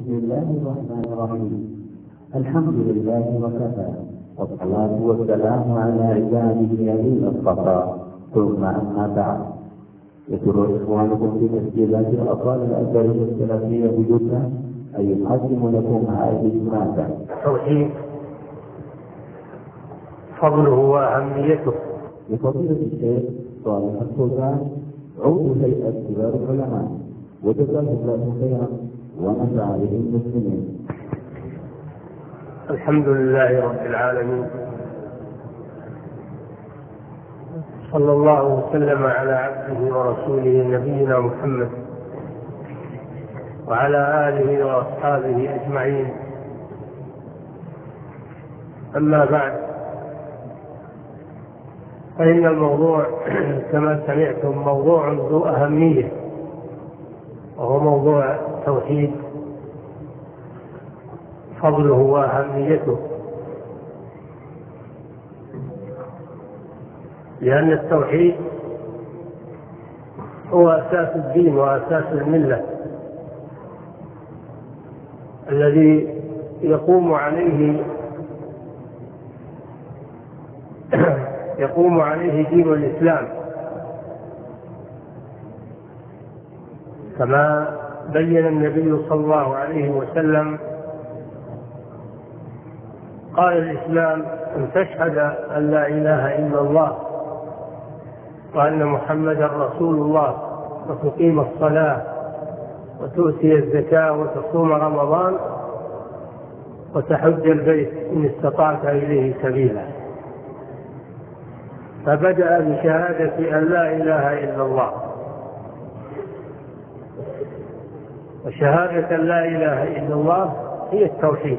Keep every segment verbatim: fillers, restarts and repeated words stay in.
بسم الله الرحمن الرحيم. الحمد لله وكفى، والصلاة والسلام على عباده الذين اصطفى، ثم أما بعد. يسر إخوانكم في تسجيلات الأطفال الأزهرية السلفية بجدة أن يقدم لكم هذه المادة. التوحيد فضله وأهميته. لفضيلة الشيخ صالح الفوزان عضو هيئة كبار العلماء، وجزاه الله خيرا ونفع به المسلمين. الحمد لله رب العالمين، صلى الله وسلم على عبده ورسوله نبينا محمد وعلى آله وأصحابه أجمعين. أما بعد، فإن الموضوع كما سمعتم موضوع ذو أهمية، وهو موضوع التوحيد فضله وأهميته، لأن التوحيد هو أساس الدين وأساس الملة الذي يقوم عليه يقوم عليه دين الإسلام، كما بين النبي صلى الله عليه وسلم. قال الإسلام أن تشهد أن لا إله إلا الله وأن محمدا رسول الله، وتقيم الصلاة وتؤتي الزكاة وتصوم رمضان وتحج البيت إن استطعت إليه سبيلا. فبدأ بشهادة أن لا إله إلا الله، وشهادة أن لا إله إلا الله هي التوحيد،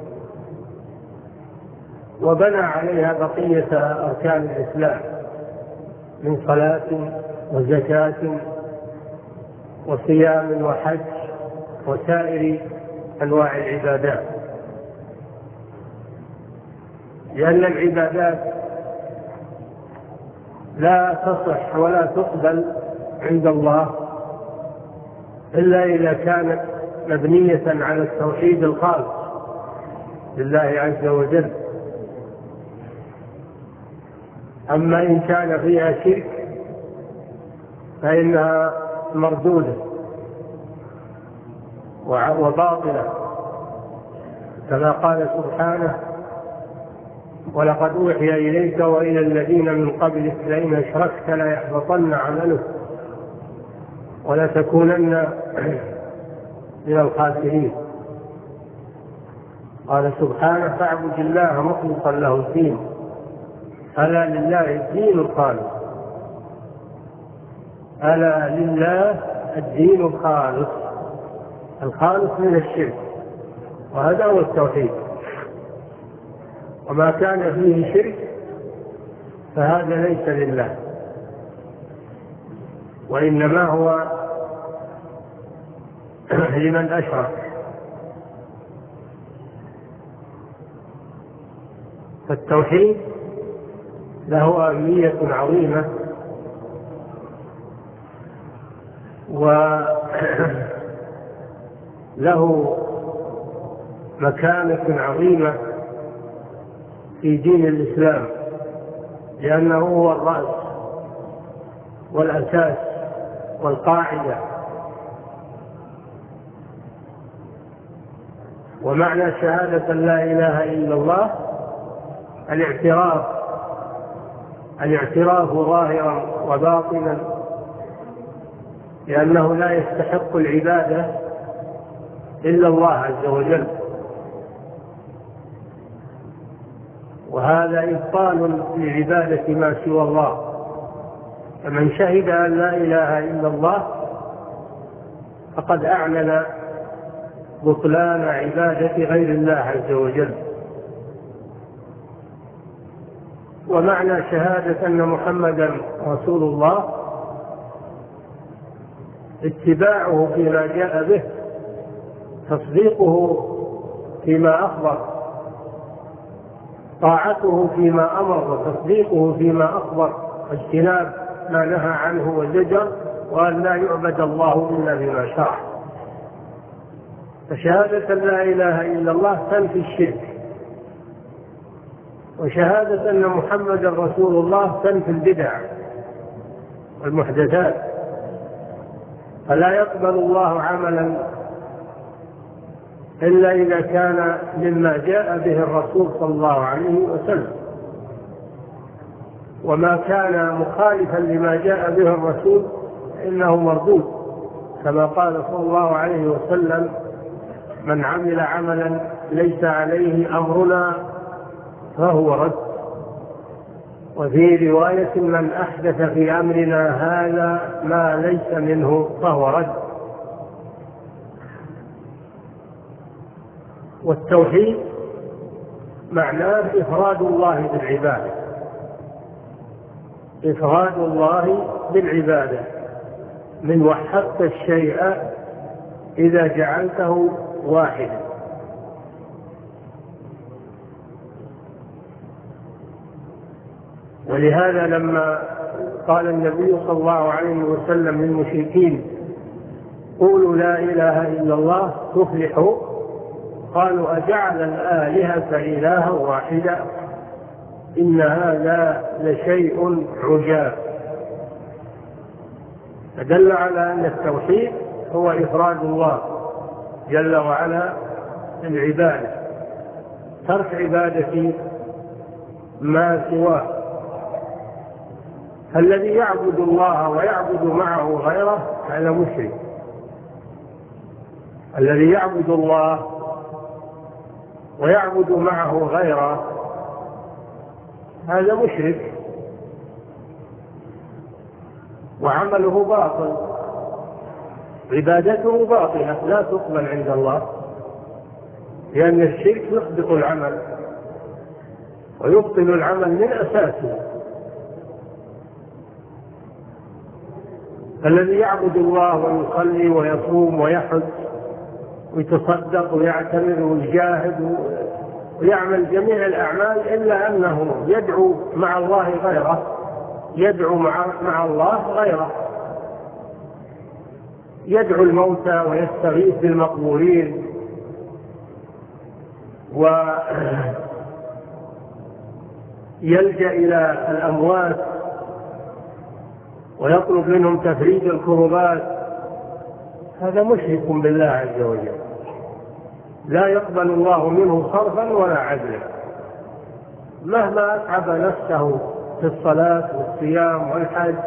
وبنى عليها بقية أركان الإسلام من صلاة وزكاة وصيام وحج وسائر أنواع العبادات، لأن العبادات لا تصح ولا تقبل عند الله إلا إذا كانت مبنية على التوحيد الخالص لله عز وجل. أما إن كان فيها شرك فإنها مردودة وباطلة، كما قال سبحانه: ولقد أوحي إليك وإلى الذين من قبلك لئن أشركت ليحبطن عملك ولتكونن من الخاسرين. قال سبحانه: فاعبد الله مخلصا له الدين، ألا لله الدين الخالص، ألا لله الدين الخالص، الخالص من الشرك، وهذا هو التوحيد. وما كان فيه شرك فهذا ليس لله، وإنما هو لمن أشرك. فالتوحيد له أهمية عظيمة، وله مكانة عظيمة في دين الإسلام، لأنه هو الرأس والأساس والقاعدة. ومعنى شهادة لا إله إلا الله الاعتراف الاعتراف ظاهرا وباطنا، لأنه لا يستحق العبادة إلا الله عز وجل، وهذا إبطال لعبادة ما سوى الله. فمن شهد أن لا إله إلا الله فقد أعلن بطلان عبادة غير الله عز وجل. ومعنى شهادة أن محمدا رسول الله اتباعه فيما جاء به، تصديقه فيما أخبر، طاعته فيما أمر وتصديقه فيما أخبر، واجتناب ما نهى عنه وزجر، وأن لا يعبد الله إلا بما شرع. فشهادة لا إله إلا الله تنفي الشرك، وشهادة أن محمدا رسول الله تنفي البدع والمحدثات. فلا يقبل الله عملا إلا إذا كان مما جاء به الرسول صلى الله عليه وسلم، وما كان مخالفا لما جاء به الرسول إنه مردود، كما قال صلى الله عليه وسلم: من عمل عملا ليس عليه أمرنا فهو رد. وفي رواية: من أحدث في أمرنا هذا ما ليس منه فهو رد. والتوحيد معناه إفراد الله بالعبادة، إفراد الله بالعبادة، من وحدت الشيء إذا جعلته واحدا. ولهذا لما قال النبي صلى الله عليه وسلم للمشركين: قولوا لا إله إلا الله تفلحوا، قالوا: أجعل الآلهة إلها واحدا إن هذا لشيء عجاب. فدل على أن التوحيد هو إفراد الله جل وعلا بالعبادة، ترك عبادة ما سواه. الذي يعبد الله ويعبد معه غيره هذا مشرك. الذي يعبد الله ويعبد معه غيره هذا مشرك وعمله باطل، عبادته باطلة لا تقبل عند الله، لأن الشرك يحبط العمل ويبطل العمل من أساسه. الذي يعبد الله ويصلي ويصوم ويحج ويتصدق ويعتمر ويجاهد ويعمل جميع الأعمال إلا أنه يدعو مع الله غيره، يدعو مع, مع الله غيره، يدعو الموتى ويستغيث بالمقبورين ويلجأ إلى الأموات ويطلب منهم تفريج الكربات. هذا مشرك بالله عز وجل، لا يقبل الله منه صرفا ولا عدلا، مهما أتعب نفسه في الصلاة والصيام والحج،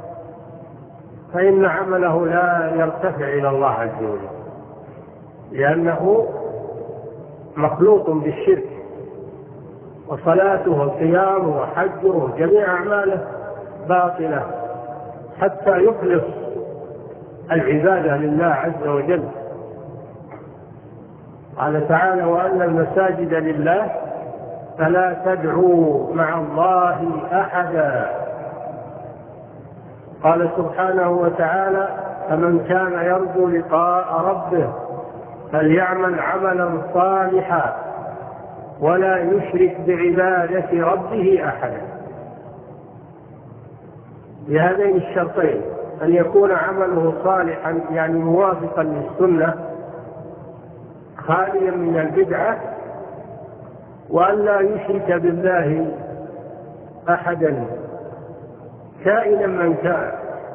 فإن عمله لا يرتفع إلى الله عز وجل، لأنه مخلوط بالشرك. وصلاته وصيامه وحجه وجميع أعماله باطلة حتى يخلص العبادة لله عز وجل. قال تعالى: وأن المساجد لله فلا تدعوا مع الله أحدا. قال سبحانه وتعالى: فمن كان يرجو لقاء ربه فليعمل عملا صالحا ولا يشرك بعبادة ربه أحدا. بهذين الشرطين: أن يكون عمله صالحا يعني موافقا للسنة خاليا من البدعة، وأن لا يشرك بالله أحدا كائنا من كان،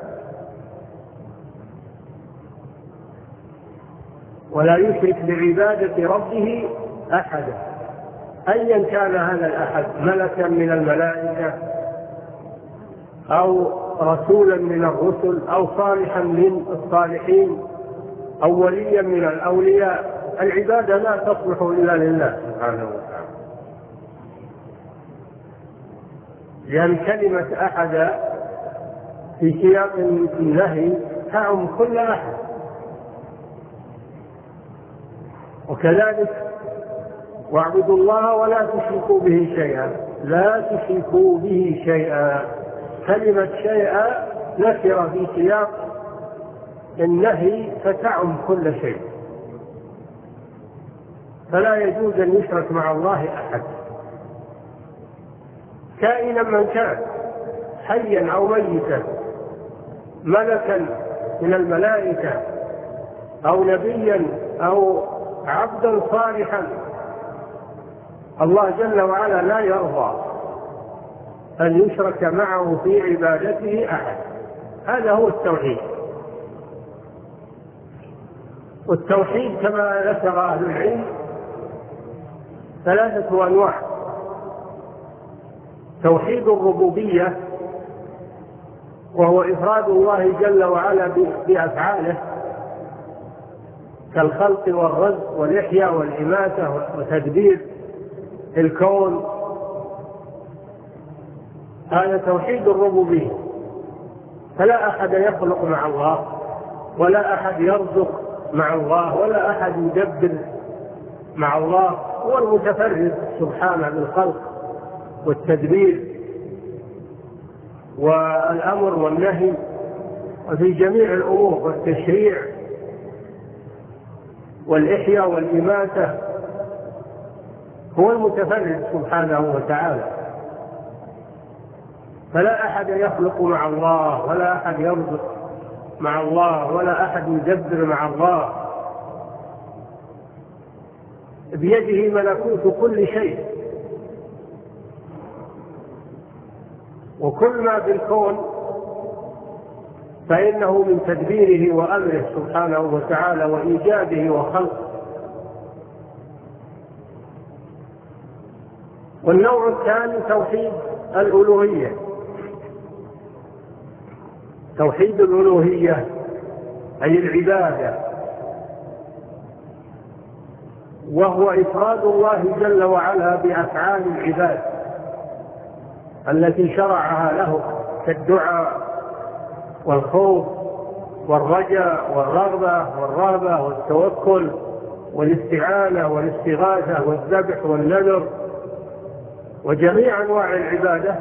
ولا يشرك بعبادة ربه أحدا أيا كان هذا الأحد، ملكا من الملائكة أو رسولا من الرسل أو صالحا من الصالحين أو وليا من الأولياء. العبادة لا تصلح إلا لله سبحانه وتعالى، لأن كلمة أحد في سياق النهي تعم كل أحد. وكذلك: واعبدوا الله ولا تشركوا به شيئا، لا تشركوا به شيئا. كلمة شيئا نكرة في سياق النهي فتعم كل شيء، فلا يجوز أن يشرك مع الله أحد كائنا من كان، حيا أو ميتا، ملكا من الملائكة أو نبيا أو عبدا صالحا الله جل وعلا لا يرضى أن يشرك معه في عبادته أحد. هذا هو التوحيد. والتوحيد كما ذكر أهل العلم ثلاثة أنواع: توحيد الربوبية وهو إفراد الله جل وعلا بأفعاله كالخلق والرزق والإحياء والإماتة وتدبير الكون، هذا توحيد الربوبية. فلا أحد يخلق مع الله، ولا أحد يرزق مع الله، ولا أحد يدبر مع الله، هو المتفرد سبحانه بالخلق والتدبير والأمر والنهي وفي جميع الأمور والتشريع والإحياء والإماتة، هو المتفرد سبحانه وتعالى. فلا أحد يخلق مع الله، ولا أحد يرزق مع الله، ولا أحد يدبر مع الله. بيده ملكوت كل شيء، وكل ما بالكون فإنه من تدبيره وأمره سبحانه وتعالى وإيجاده وخلقه. والنوع الثاني توحيد الألوهية. توحيد الألوهية أي العبادة، وهو إفراد الله جل وعلا بأفعال العباد التي شرعها له كالدعاء والخوف والرجاء والرغبة والرهبة والتوكل والاستعانة والاستغاثة والذبح والنذر وجميع أنواع العبادة.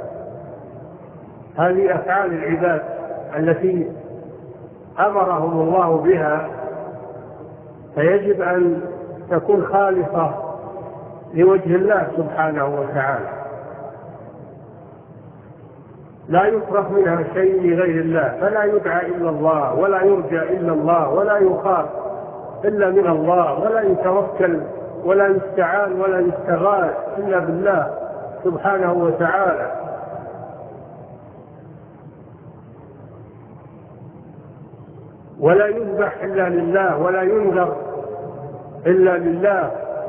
هذه أفعال العباد التي أمرهم الله بها، فيجب أن تكون خالصة لوجه الله سبحانه وتعالى، لا يصرف منها شيء لغير الله، فلا يدعى إلا الله، ولا يرجى إلا الله، ولا يخاف إلا من الله، ولا يتوكل ولا يستعان ولا يستغاث إلا بالله سبحانه وتعالى. ولا يذبح إلا لله، ولا ينذر إلا لله،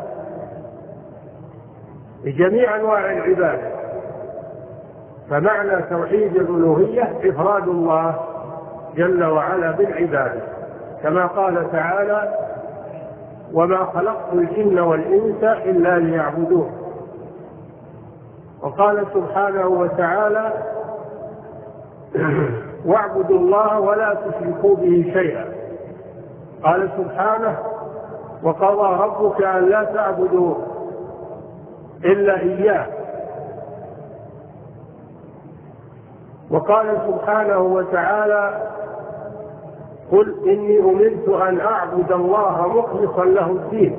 بجميع أنواع العبادة. فمعنى توحيد الألوهية إفراد الله جل وعلا بالعبادة، كما قال تعالى: وما خلقت الجن والإنس إلا ليعبدون. وقال سبحانه وتعالى: واعبدوا الله ولا تشركوا به شيئا. قال سبحانه: وقضى ربك أن لا تعبدوا إلا إياه. وقال سبحانه وتعالى: قل إني أمرت أن أعبد الله مخلصا له الدين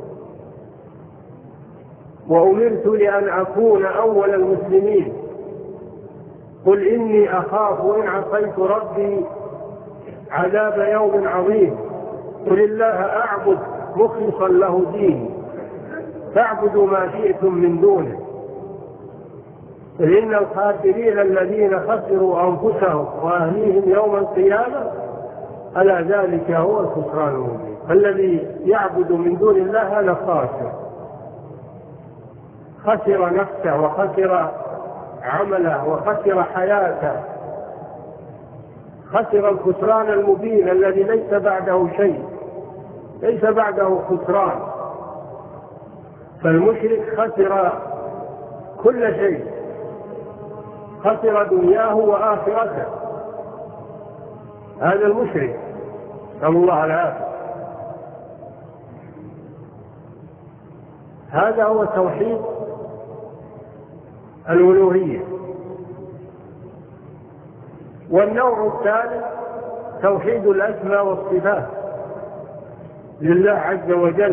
وأمرت لأن أكون أول المسلمين. قل إني أخاف إن عصيت ربي عذاب يوم عظيم. قل الله أعبد مخلصا له ديني فاعبدوا ما شئتم من دونه. قل إن الخاسرين الذين خسروا أنفسهم وأهليهم يوم القيامة ألا ذلك هو الخسران المبين. الذي يعبد من دون الله هذا خاسر، خسر نفسه وخسر عمله وخسر حياته، خسر الخسران المبين الذي ليس بعده شيء، ليس بعده خسران. فالمشرك خسر كل شيء، خسر دنياه وآخرته، هذا المشرك، نسأل الله العافية. هذا هو توحيد الألوهية. والنوع الثالث توحيد الأسماء والصفات لله عز وجل،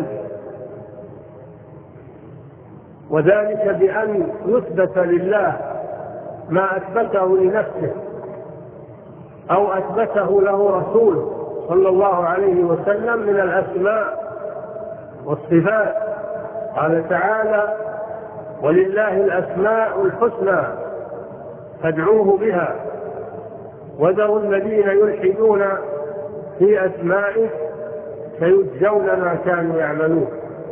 وذلك بأن يثبت لله ما أثبته لنفسه أو أثبته له رسوله صلى الله عليه وسلم من الأسماء والصفات. قال تعالى: ولله الأسماء الحسنى فادعوه بها وذروا الذين يلحدون في أسمائه سيجزون ما كانوا يعملون.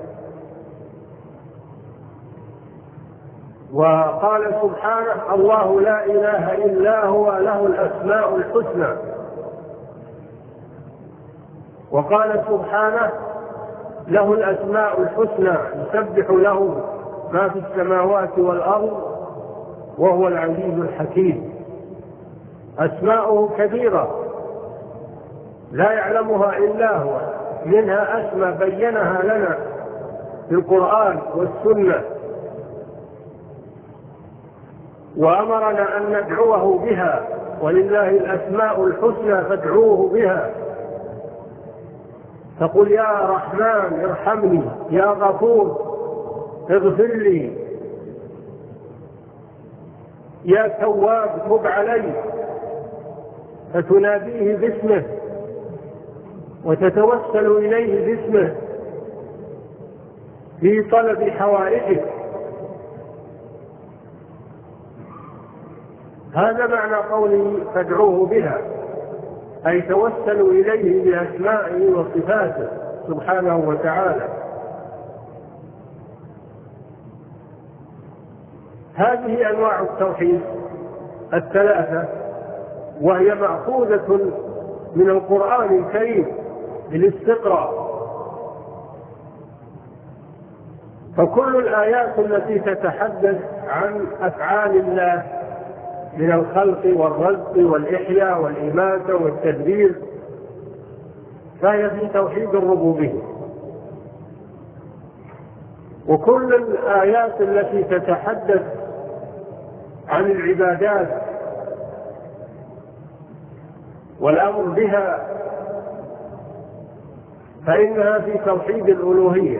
وقال سبحانه: الله لا إله إلا هو له الأسماء الحسنى. وقال سبحانه: له الأسماء الحسنى يسبح له ما في السماوات والأرض وهو العزيز الحكيم. أسماؤه كثيرة لا يعلمها إلا هو، منها أسماء بينها لنا في القرآن والسنة، وأمرنا أن ندعوه بها: ولله الأسماء الحسنى فادعوه بها. تقول: يا رحمن ارحمني، يا غفور اغفر لي، يا تواب تب علي، فتناديه باسمه وتتوسل إليه باسمه في طلب حوائجك. هذا معنى قوله فادعوه بها، أي توسلوا إليه بأسمائه وصفاته سبحانه وتعالى. هذه أنواع التوحيد الثلاثة، وهي مأخوذة من القرآن الكريم بالاستقراء. فكل الآيات التي تتحدث عن أفعال الله من الخلق والرزق والإحياء والإماتة والتدبير فهي في توحيد الربوبية. وكل الآيات التي تتحدث عن العبادات والأمر بها فإنها في توحيد الألوهية،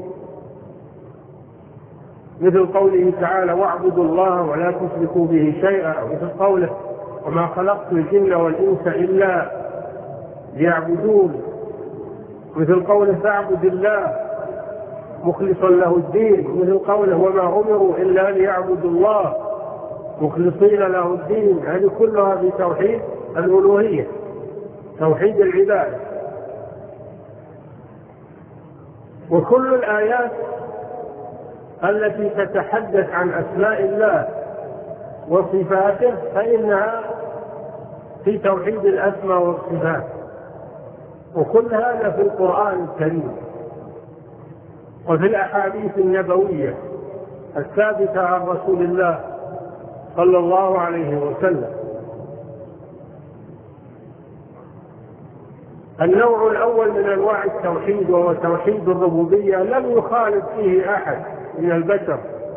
مثل قوله تعالى: واعبدوا الله ولا تشركوا به شيئا، مثل قوله: وما خلقت الجن والإنس إلا ليعبدون، مثل قوله: فاعبد الله مخلصا له الدين، مثل قوله: وما أمروا إلا ليعبدوا الله مخلصين له الدين. هذه كلها في توحيد الألوهية، توحيد العبادة. وكل الآيات التي تتحدث عن أسماء الله وصفاته فإنها في توحيد الأسماء والصفات، وكل هذا في القرآن الكريم وفي الأحاديث النبوية الثابتة عن رسول الله صلى الله عليه وسلم. النوع الأول من أنواع التوحيد وهو توحيد الربوبية لم يخالف فيه أحد من البشر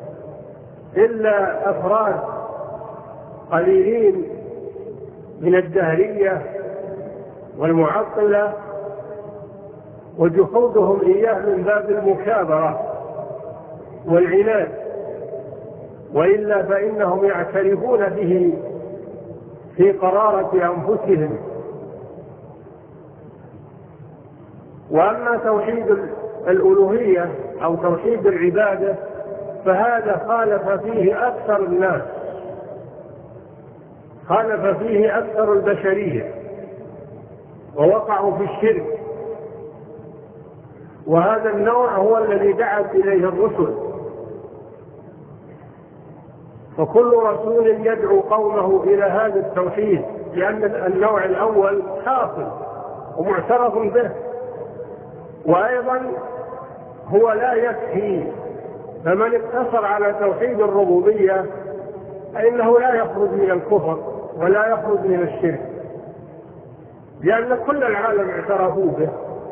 إلا أفراد قليلين من الدهرية والمعطلة، وجحودهم إياه من باب المكابرة والعناد، وإلا فإنهم يعترفون به في قرارة أنفسهم. وأما توحيد الألوهية أو توحيد العبادة فهذا خالف فيه أكثر الناس، خالف فيه أكثر البشرية، ووقعوا في الشرك. وهذا النوع هو الذي دعت إليه الرسل، فكل رسول يدعو قومه إلى هذا التوحيد، لأن النوع الأول حاصل ومعترف به، وأيضا هو لا يكفي. فمن اقتصر على توحيد الربوبية فإنه لا يخرج من الكفر ولا يخرج من الشرك، لأن كل العالم اعترفوا به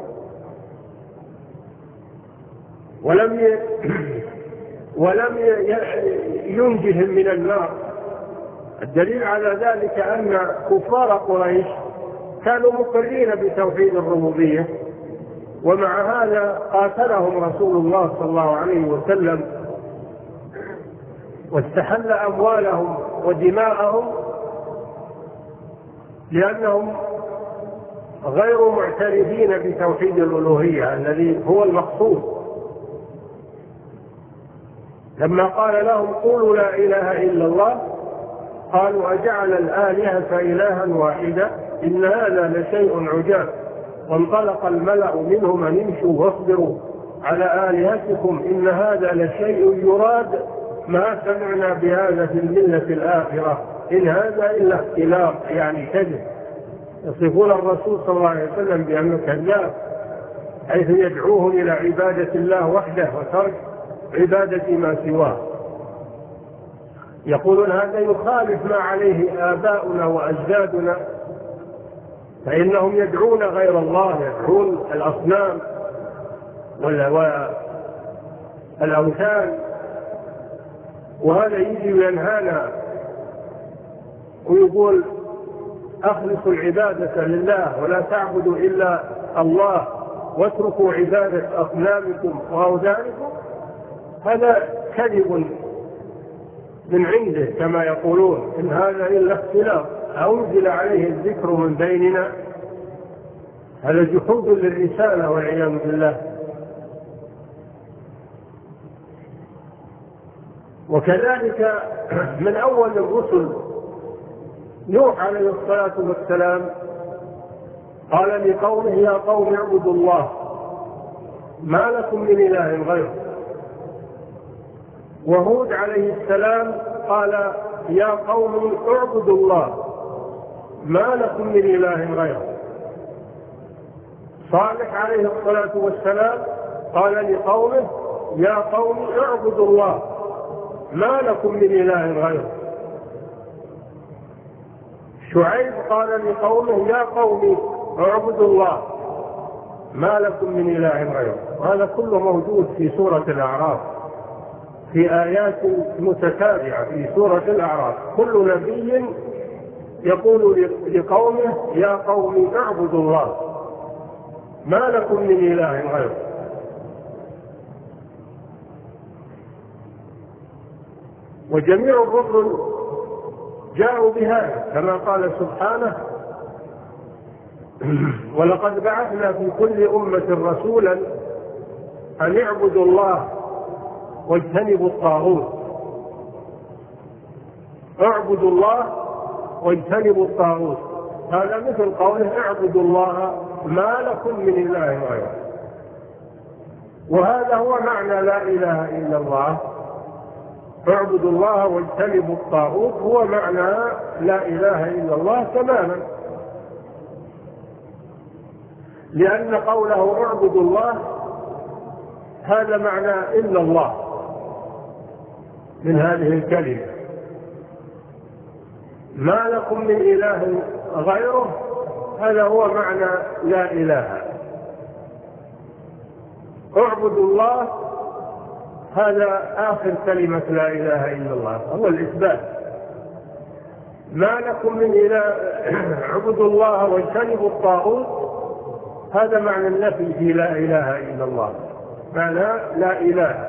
ولم ي... ولم ينجهم من النار. الدليل على ذلك أن كفار قريش كانوا مقرين بتوحيد الربوبية، ومع هذا قاتلهم رسول الله صلى الله عليه وسلم واستحل أموالهم ودماءهم، لأنهم غير معترفين بتوحيد الألوهية الذي هو المقصود. لما قال لهم قولوا لا إله إلا الله قالوا أجعل الآلهة إلها واحدا إن هذا لشيء عجاب. وانطلق الملأ منهم أن امشوا واصبروا على آلهتكم إن هذا لشيء يراد ما سمعنا بهذا في الملة الآخرة إن هذا إلا اختلاق، يعني كذب. يصفون الرسول صلى الله عليه وسلم بأنه كذاب، حيث يدعوهم إلى عبادة الله وحده وترك عبادة ما سواه. يقولون هذا يخالف ما عليه آباؤنا وأجدادنا، فإنهم يدعون غير الله، يدعون الأصنام والأوثان، وهذا يجي وينهانا ويقول أخلصوا العبادة لله ولا تعبدوا إلا الله واتركوا عبادة أصنامكم وأوثانكم. هذا كذب من عنده كما يقولون، إن هذا إلا اختلاف أنزل عليه الذكر من بيننا. هذا جحود للرسالة والعياذ بالله. وكذلك من أول الرسل نوح عليه الصلاة والسلام قال لقومه يا قوم اعبدوا الله ما لكم من إله غيره. وهود عليه السلام قال يا قوم اعبدوا الله ما لكم من إله غيره. صالح عليه الصلاة والسلام قال لقومه يا قوم اعبدوا الله ما لكم من إله غيره. شعيب قال لقومه يا قوم اعبدوا الله ما لكم من إله غيره. وهذا كله موجود في سورة الأعراف في آيات متتابعة في سورة الأعراف. كل نبي يقول لقومه يا قوم اعبدوا الله ما لكم من إله غيره. وجميع الرسل جاءوا بهذا كما قال سبحانه ولقد بعثنا في كل أمة رسولا أن اعبدوا الله واجتنبوا الطاغوت. اعبدوا الله واجتنبوا الطاغوت، هذا مثل قوله اعبدوا الله ما لكم من إله غيره. وهذا هو معنى لا إله إلا الله. اعبدوا الله واجتنبوا الطاغوت هو معنى لا إله إلا الله تماما، لأن قوله اعبدوا الله هذا معنى إلا الله من هذه الكلمة. ما لكم من إله غيره هذا هو معنى لا إله. اعبدوا الله هذا آخر كلمة لا إله إلا الله، هو الإثبات. ما لكم من إله اعبدوا الله واجتنبوا الطاغوت هذا معنى النفي في لا إله إلا الله، معنى لا إله.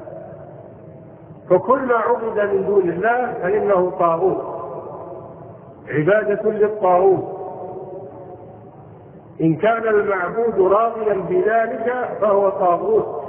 فكل ما عبد من دون الله فإنه طاغوت، عبادة للطاغوت. إن كان المعبود راضيا بذلك فهو طاغوت.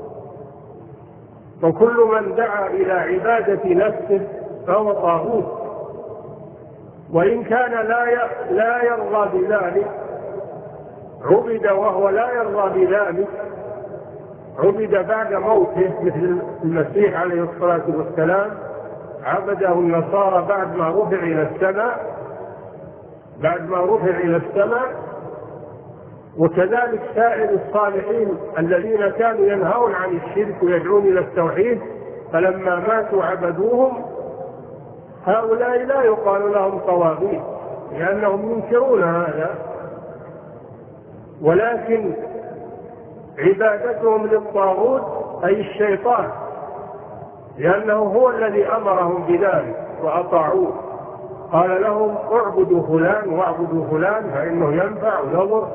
وكل من دعا إلى عبادة نفسه فهو طاغوت. وإن كان لا لا يرضى بذلك عبد وهو لا يرضى بذلك، عبد بعد موته مثل المسيح عليه الصلاة والسلام عبده النصارى بعد ما رفع إلى السماء بعد ما رفع إلى السماء. وكذلك سائر الصالحين الذين كانوا ينهون عن الشرك ويدعون إلى التوحيد فلما ماتوا عبدوهم. هؤلاء لا يقال لهم طواغيت لأنهم ينكرون هذا، ولكن عبادتهم للطاغوت أي الشيطان، لأنه هو الذي أمرهم بذلك وأطاعوه. قال لهم اعبدوا فلان واعبدوا فلان فإنه ينفع ويضر.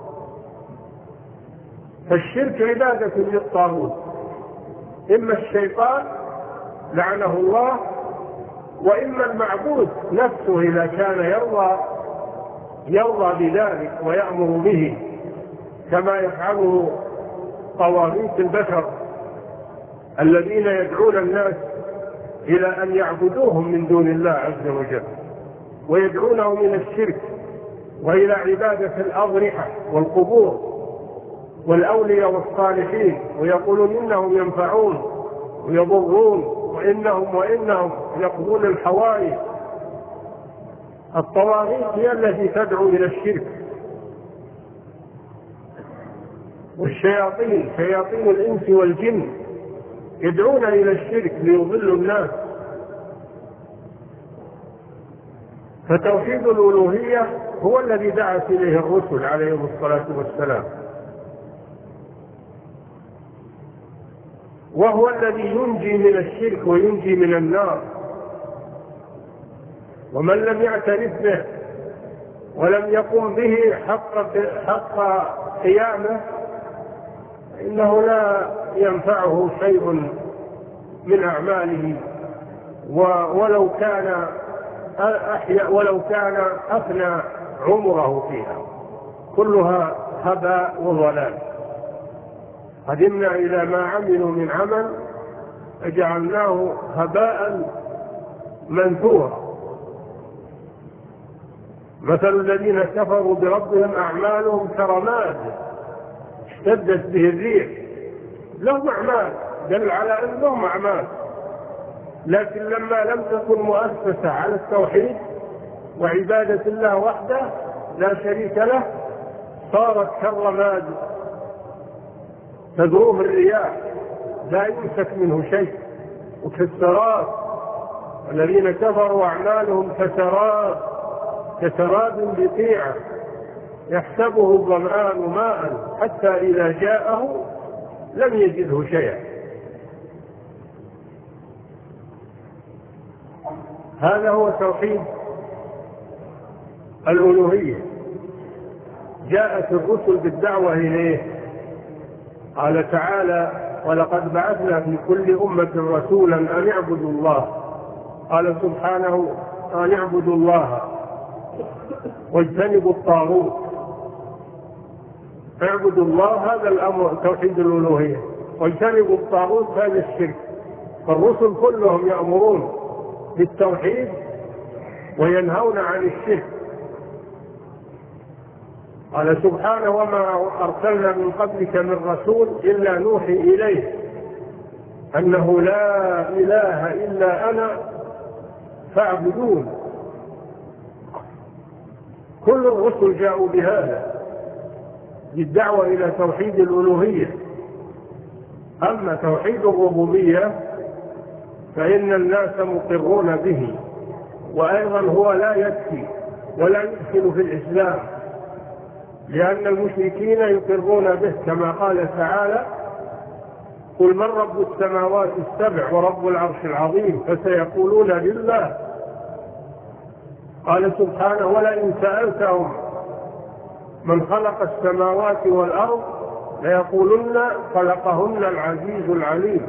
فالشرك عبادة للطاغوت، إما الشيطان لعنه الله، وإما المعبود نفسه إذا كان يرضى يرضى بذلك ويأمر به كما يفعله طواغيت البشر الذين يدعون الناس إلى أن يعبدوهم من دون الله عز وجل، ويدعونهم إلى الشرك وإلى عبادة الأضرحة والقبور والأولياء والصالحين، ويقولون إنهم ينفعون ويضرون وإنهم وإنهم يقضون الحوائج. الطواغيت هي التي تدعو إلى الشرك، والشياطين شياطين الإنس والجن يدعون إلى الشرك ليضلوا الناس. فتوحيد الألوهية هو الذي دعت إليه الرسل عليهم الصلاة والسلام، وهو الذي ينجي من الشرك وينجي من النار. ومن لم يعترف به ولم يقم به حق حق قيامه إنه لا ينفعه شيء من أعماله، ولو كان أحيا ولو كان أفنى عمره فيها، كلها هباء وضلال. قدمنا إلى ما عملوا من عمل فجعلناه هباء منثورا. مثل الذين كفروا بربهم أعمالهم كرماد اشتدت به الريح. لهم أعمال دل على أن لهم أعمال، لكن لما لم تكن مؤسسة على التوحيد وعبادة الله وحده لا شريك له صارت كالرماد تذروه الرياح لا يمسك منه شيء. وكالسراب، الذين كفروا أعمالهم كسراب كسراب بقيعة يحسبه الظمآن ماء حتى إذا جاءه لم يجده شيئا. هذا هو توحيد الألوهية. جاءت الرسل بالدعوة إليه. قال تعالى: ولقد بعثنا في كل أمة رسولا أن اعبدوا الله. قال سبحانه: أن اعبدوا الله واجتنبوا الطاغوت. اعبدوا الله هذا الأمر توحيد الألوهية، واجتنبوا الطاغوت هذا الشرك. فالرسل كلهم يأمرون بالتوحيد وينهون عن الشرك. قال سبحانه: وما أرسلنا من قبلك من رسول إلا نوحي إليه أنه لا إله إلا أنا فاعبدون. كل الرسل جاءوا بهذا، بالدعوة إلى توحيد الألوهية. أما توحيد الربوبية فإن الناس مقرون به، وأيضا هو لا يكفي ولا يدخل في الإسلام، لأن المشركين يقرون به كما قال تعالى: قل من رب السماوات السبع ورب العرش العظيم فسيقولون لله. قال سبحانه: ولئن سألتهم من خلق السماوات والأرض ليقولن خلقهن العزيز العليم.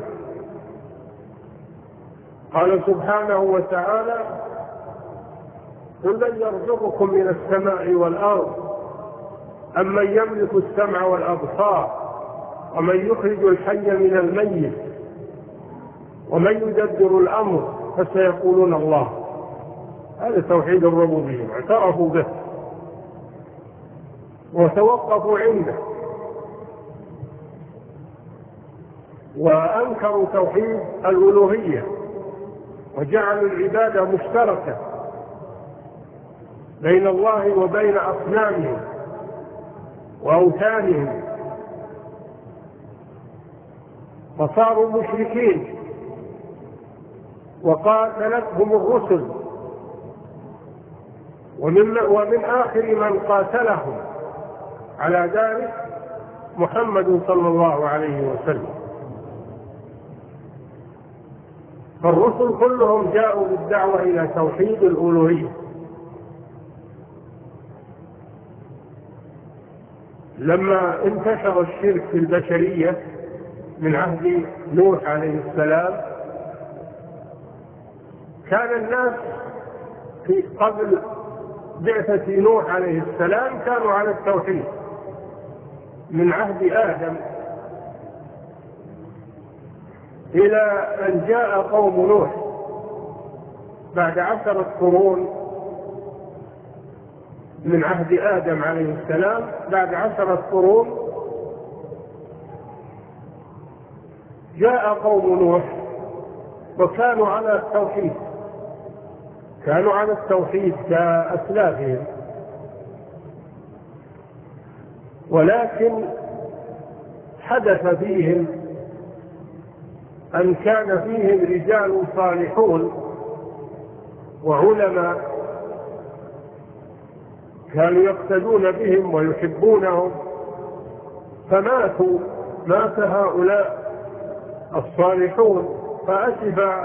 قال سبحانه وتعالى: قل من يرزقكم من السماء والأرض أمن يملك السمع والأبصار ومن يخرج الحي من الميت ومن يدبر الأمر فسيقولون الله. هذا توحيد الربوبية، اعترفوا به وتوقفوا عنده، وأنكروا توحيد الألوهية وجعلوا العبادة مشتركة بين الله وبين أصنامهم وأوثانهم، فصاروا مشركين. وقاتلتهم الرسل، ومن, ومن آخر من قاتلهم على ذلك محمد صلى الله عليه وسلم. فالرسل كلهم جاءوا بالدعوة إلى توحيد الألوهية. لما انتشر الشرك في البشرية من عهد نوح عليه السلام، كان الناس في قبل بعثة نوح عليه السلام كانوا على التوحيد من عهد آدم إلى أن جاء قوم نوح بعد عشرة قرون من عهد آدم عليه السلام. بعد عشرة قرون جاء قوم نوح وكانوا على التوحيد، كانوا على التوحيد كأسلافهم، ولكن حدث فيهم أن كان فيهم رجال صالحون وعلماء كانوا يقتدون بهم ويحبونهم، فماتوا مات هؤلاء الصالحون، فأسف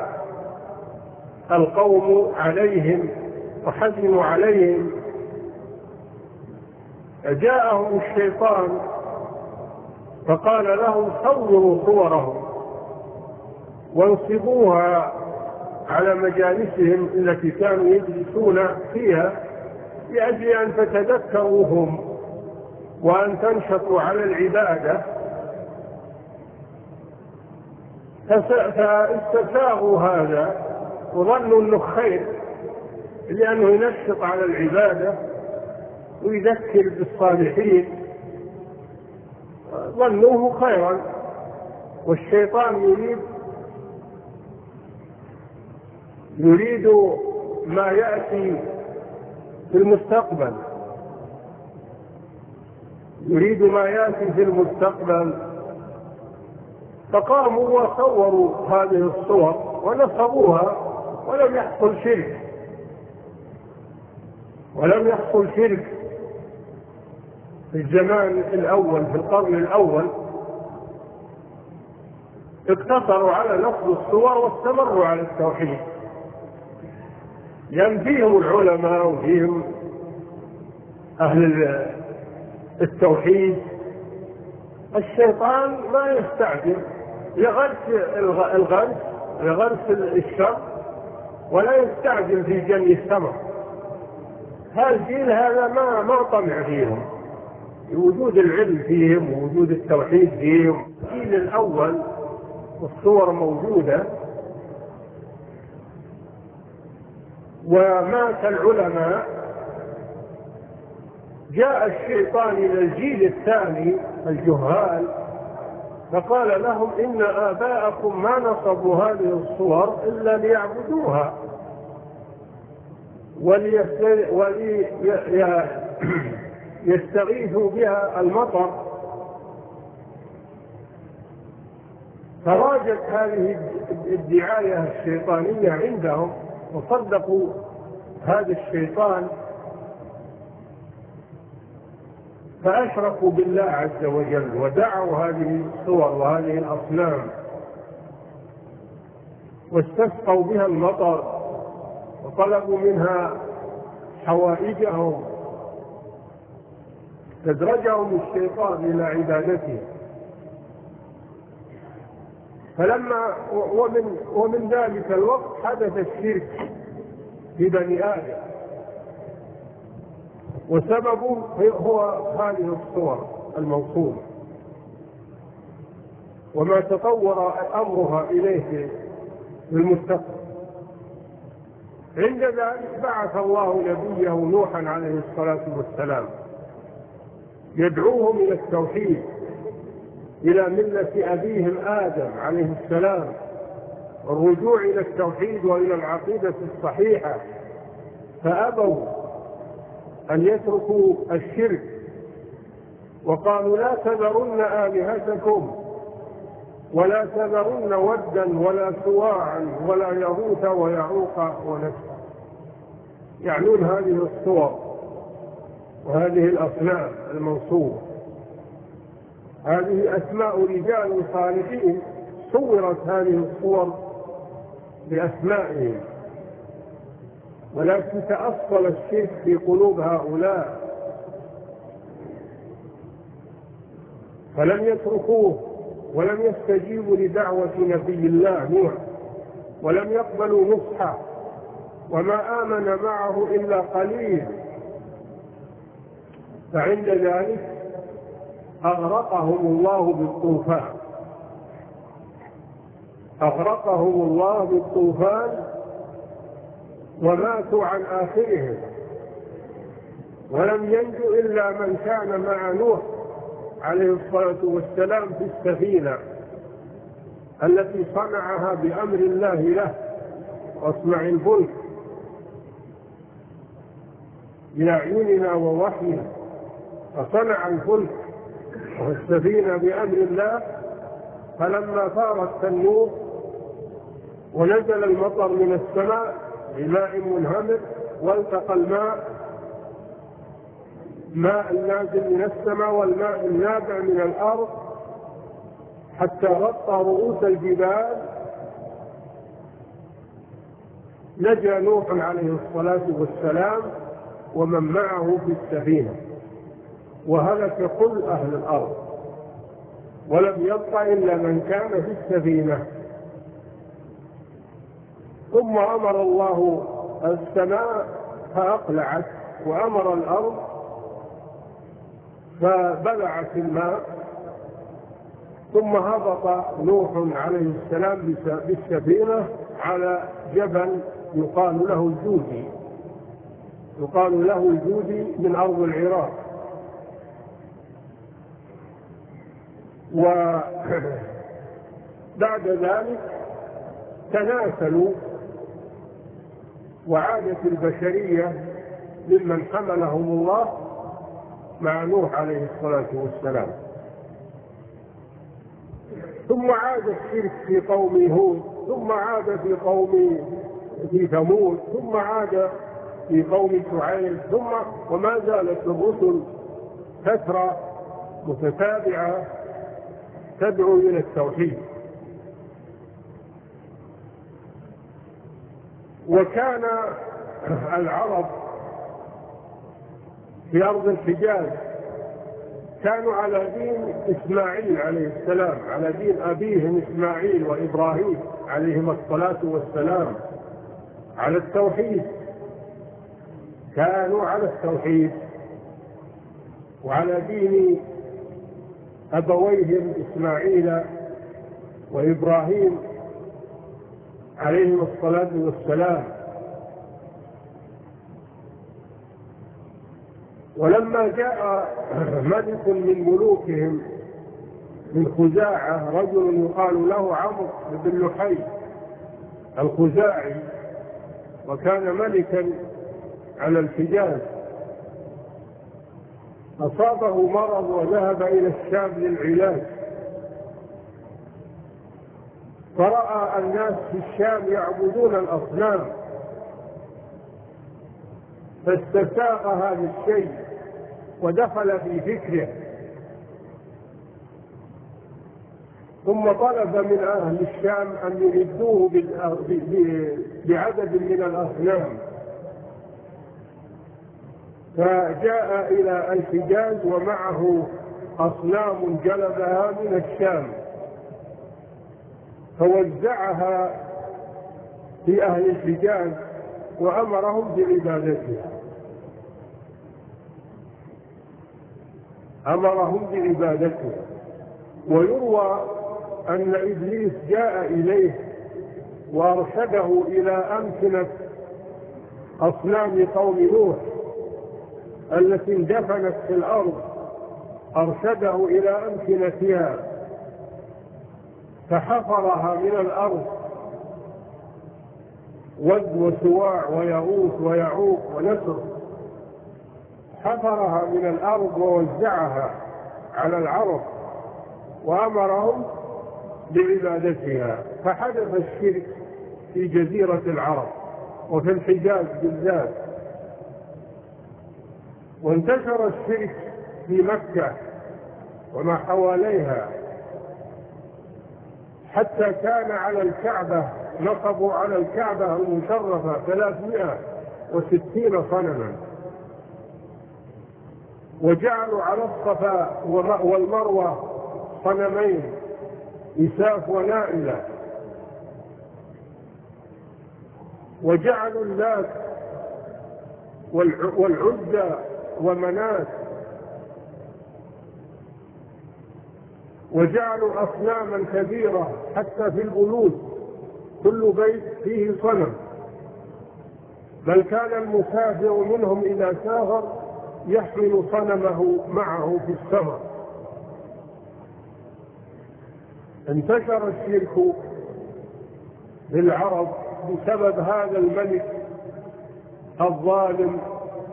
القوم عليهم وحزنوا عليهم، فجاءهم الشيطان فقال لهم صوروا صورهم وانصبوها على مجالسهم التي كانوا يجلسون فيها لأجل أن تتذكروهم وأن تنشطوا على العبادة. فاستساغوا هذا وظنوا أنه خير لأنه ينشط على العبادة ويذكر بالصالحين، ظنوه خيرا. والشيطان يريد يريد ما يأتي في المستقبل، يريد ما يأتي في المستقبل فقاموا وصوروا هذه الصور ونصبوها ولم يحصل شرك، ولم يحصل شرك في الزمان الأول، في القرن الأول اقتصروا على نصب الصور واستمروا على التوحيد، لأن فيهم العلماء وفيهم أهل التوحيد. الشيطان ما يستعجل يغرس الغرس يغرس الشر ولا يستعجل في جني الثمر. هالجيل هذا ما ما طمع فيهم، وجود العلم فيهم ووجود التوحيد فيهم. الجيل الأول والصور موجودة ومات العلماء، جاء الشيطان إلى الجيل الثاني الجهال فقال لهم إن آباءكم ما نصبوا هذه الصور إلا ليعبدوها وليستغيثوا بها المطر. فراجت هذه الدعاية الشيطانية عندهم وصدقوا هذا الشيطان فأشركوا بالله عز وجل ودعوا هذه الصور وهذه الأصنام واستسقوا بها المطر وطلبوا منها حوائجهم، فادرجهم الشيطان إلى عبادته. فلما ومن, ومن ذلك الوقت حدث الشرك في بني آدم، وسببه هو هذه الصور الموصولة وما تطور أمرها إليه في المستقبل. عند ذلك بعث الله نبيه نوحا عليه الصلاة والسلام يدعوهم إلى التوحيد، إلى ملة أبيهم آدم عليه السلام، والرجوع إلى التوحيد وإلى العقيدة الصحيحة، فأبوا أن يتركوا الشرك وقالوا لا تذرن آلهتكم ولا تذرن ودا ولا سواعا ولا يغوث ويعوق ونسرا، يعنون هذه الصور وهذه الأصنام المنصوبة. هذه أسماء رجال صالحين صورت هذه الصور بأسمائهم، ولكن تأصل الشرك في قلوب هؤلاء فلم يتركوه ولم يستجيبوا لدعوة نبي الله نوح ولم يقبلوا نصحه، وما آمن معه إلا قليل فعند ذلك أغرقهم الله بالطوفان أغرقهم الله بالطوفان وماتوا عن آخرهم، ولم ينجو إلا من كان مع نوح عليه الصلاة والسلام في السفينة التي صنعها بأمر الله له، واصنع الفلك بأعيننا ووحينا، فصنع الفلك والسفينة بأمر الله. فلما ثار التنور ونزل المطر من السماء بماء منهمر، والتقى الماء ماء نازل من السماء والماء النابع من الأرض حتى غطى رؤوس الجبال، نجا نوح عليه الصلاة والسلام ومن معه في السفينة، وهلك كل أهل الأرض، ولم يبق إلا من كان في السفينة. ثم أمر الله السماء فأقلعت، وأمر الأرض فبلعت الماء. ثم هبط نوح عليه السلام بالسفينة على جبل يقال له الجودي يقال له الجودي من أرض العراق. وبعد ذلك تناسلوا، وعادت البشرية ممن حملهم الله مع نوح عليه الصلاة والسلام. ثم عاد الشرك في قوم هود، ثم عاد في قوم في ثمود، ثم عاد في قوم شعيب، ثم وما زالت الرسل فترة متتابعة تدعو إلى التوحيد. وكان العرب في أرض الحجاز كانوا على دين إسماعيل عليه السلام، على دين أبيهم إسماعيل وإبراهيم عليهما الصلاة والسلام، على التوحيد. كانوا على التوحيد وعلى دين أبويهم إسماعيل وإبراهيم عليهما الصلاة والسلام. ولما جاء ملك من ملوكهم من خزاعة، رجل يقال له عمرو بن لحي الخزاعي، وكان ملكا على الحجاز، أصابه مرض وذهب إلى الشام للعلاج، فرأى الناس في الشام يعبدون الأصنام، فاستساغ هذا الشيء ودخل في فكره، ثم طلب من أهل الشام أن يمدوه بعدد من الأصنام، فجاء إلى الحجاز ومعه أصنام جلبها من الشام، فوزعها في أهل الحجاز وأمرهم بعبادتها أمرهم بعبادتها ويروى أن إبليس جاء إليه وأرشده إلى أمكنة أصنام قوم نوح التي اندفنت في الأرض، أرشده إلى أمكنتها فحفرها من الأرض، ود وسواع ويغوث ويعوق ونسر، حفرها من الأرض ووزعها على العرب وأمرهم بعبادتها، فحدث الشرك في جزيرة العرب وفي الحجاز بالذات، وانتشر الشرك في مكة وما حواليها، حتى كان على الكعبة، نصبوا على الكعبة المشرفة ثلاثمائة وستين صنما، وجعلوا على الصفا والمروة صنمين إساف ونائلة، وجعلوا اللات والعزى ومنات وجعلوا أصناما كبيرة حتى في البيوت، كل بيت فيه صنم، بل كان المسافر منهم إذا سافر يحمل صنمه معه في السفر. انتشر الشرك في العرب بسبب هذا الملك الظالم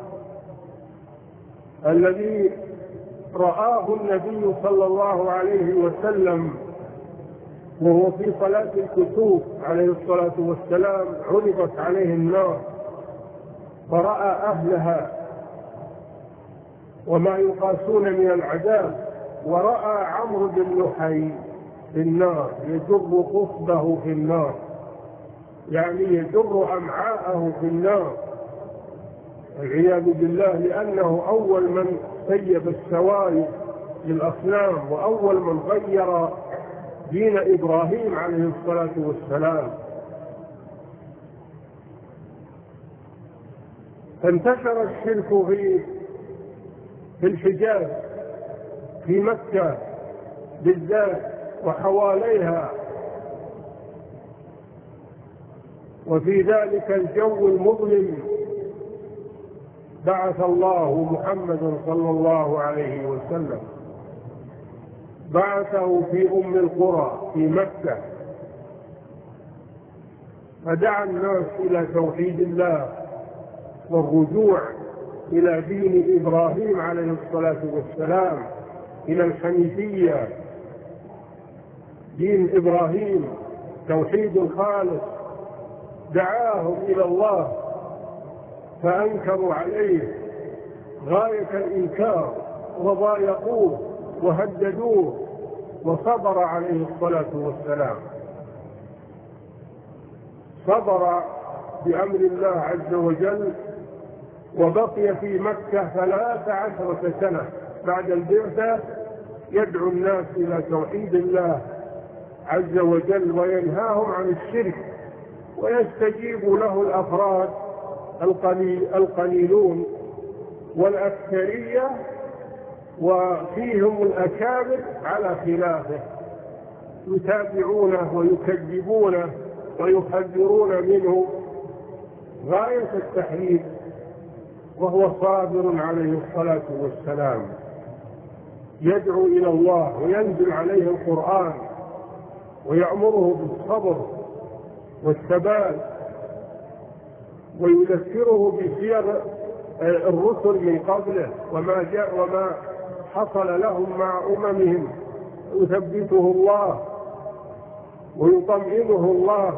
الذي رآه النبي صلى الله عليه وسلم وهو في صلاة الكسوف عليه الصلاة والسلام، عرضت عليه النار فرأى أهلها وما يقاسون من العذاب، ورأى عمرو بن لحي في النار يجر قصبه في النار، يعني يجر أمعاءه في النار والعياذ بالله، لأنه أول من سيب السوائب للأصنام وأول من غير دين إبراهيم عليه الصلاة والسلام. انتشر الشرك في في الحجاز، في مكة بالذات وحواليها، وفي ذلك الجو المظلم بعث الله محمد صلى الله عليه وسلم، بعثه في أم القرى في مكة، فدعا الناس إلى توحيد الله والرجوع إلى دين إبراهيم عليه الصلاة والسلام، إلى الحنيفية، دين إبراهيم توحيد الخالص. دعاهم إلى الله فأنكروا عليه غاية الإنكار وضايقوه وهددوه، وصبر عليه الصلاة والسلام، صبر بأمر الله عز وجل، وبقي في مكة ثلاث عشرة سنة بعد البعثة يدعو الناس إلى توحيد الله عز وجل وينهاهم عن الشرك، ويستجيب له الأفراد القليل القليلون والأكثرية، وفيهم الأكابر على خلافه يتابعونه ويكذبونه ويحذرون منه غاية التحذير، وهو صابر عليه الصلاة والسلام، يدعو إلى الله وينزل عليه القرآن ويأمره بالصبر والثبات، ويذكره بسير الرسل من قبله وما جاء وما حصل لهم مع أممهم، يثبته الله ويطمئنه الله.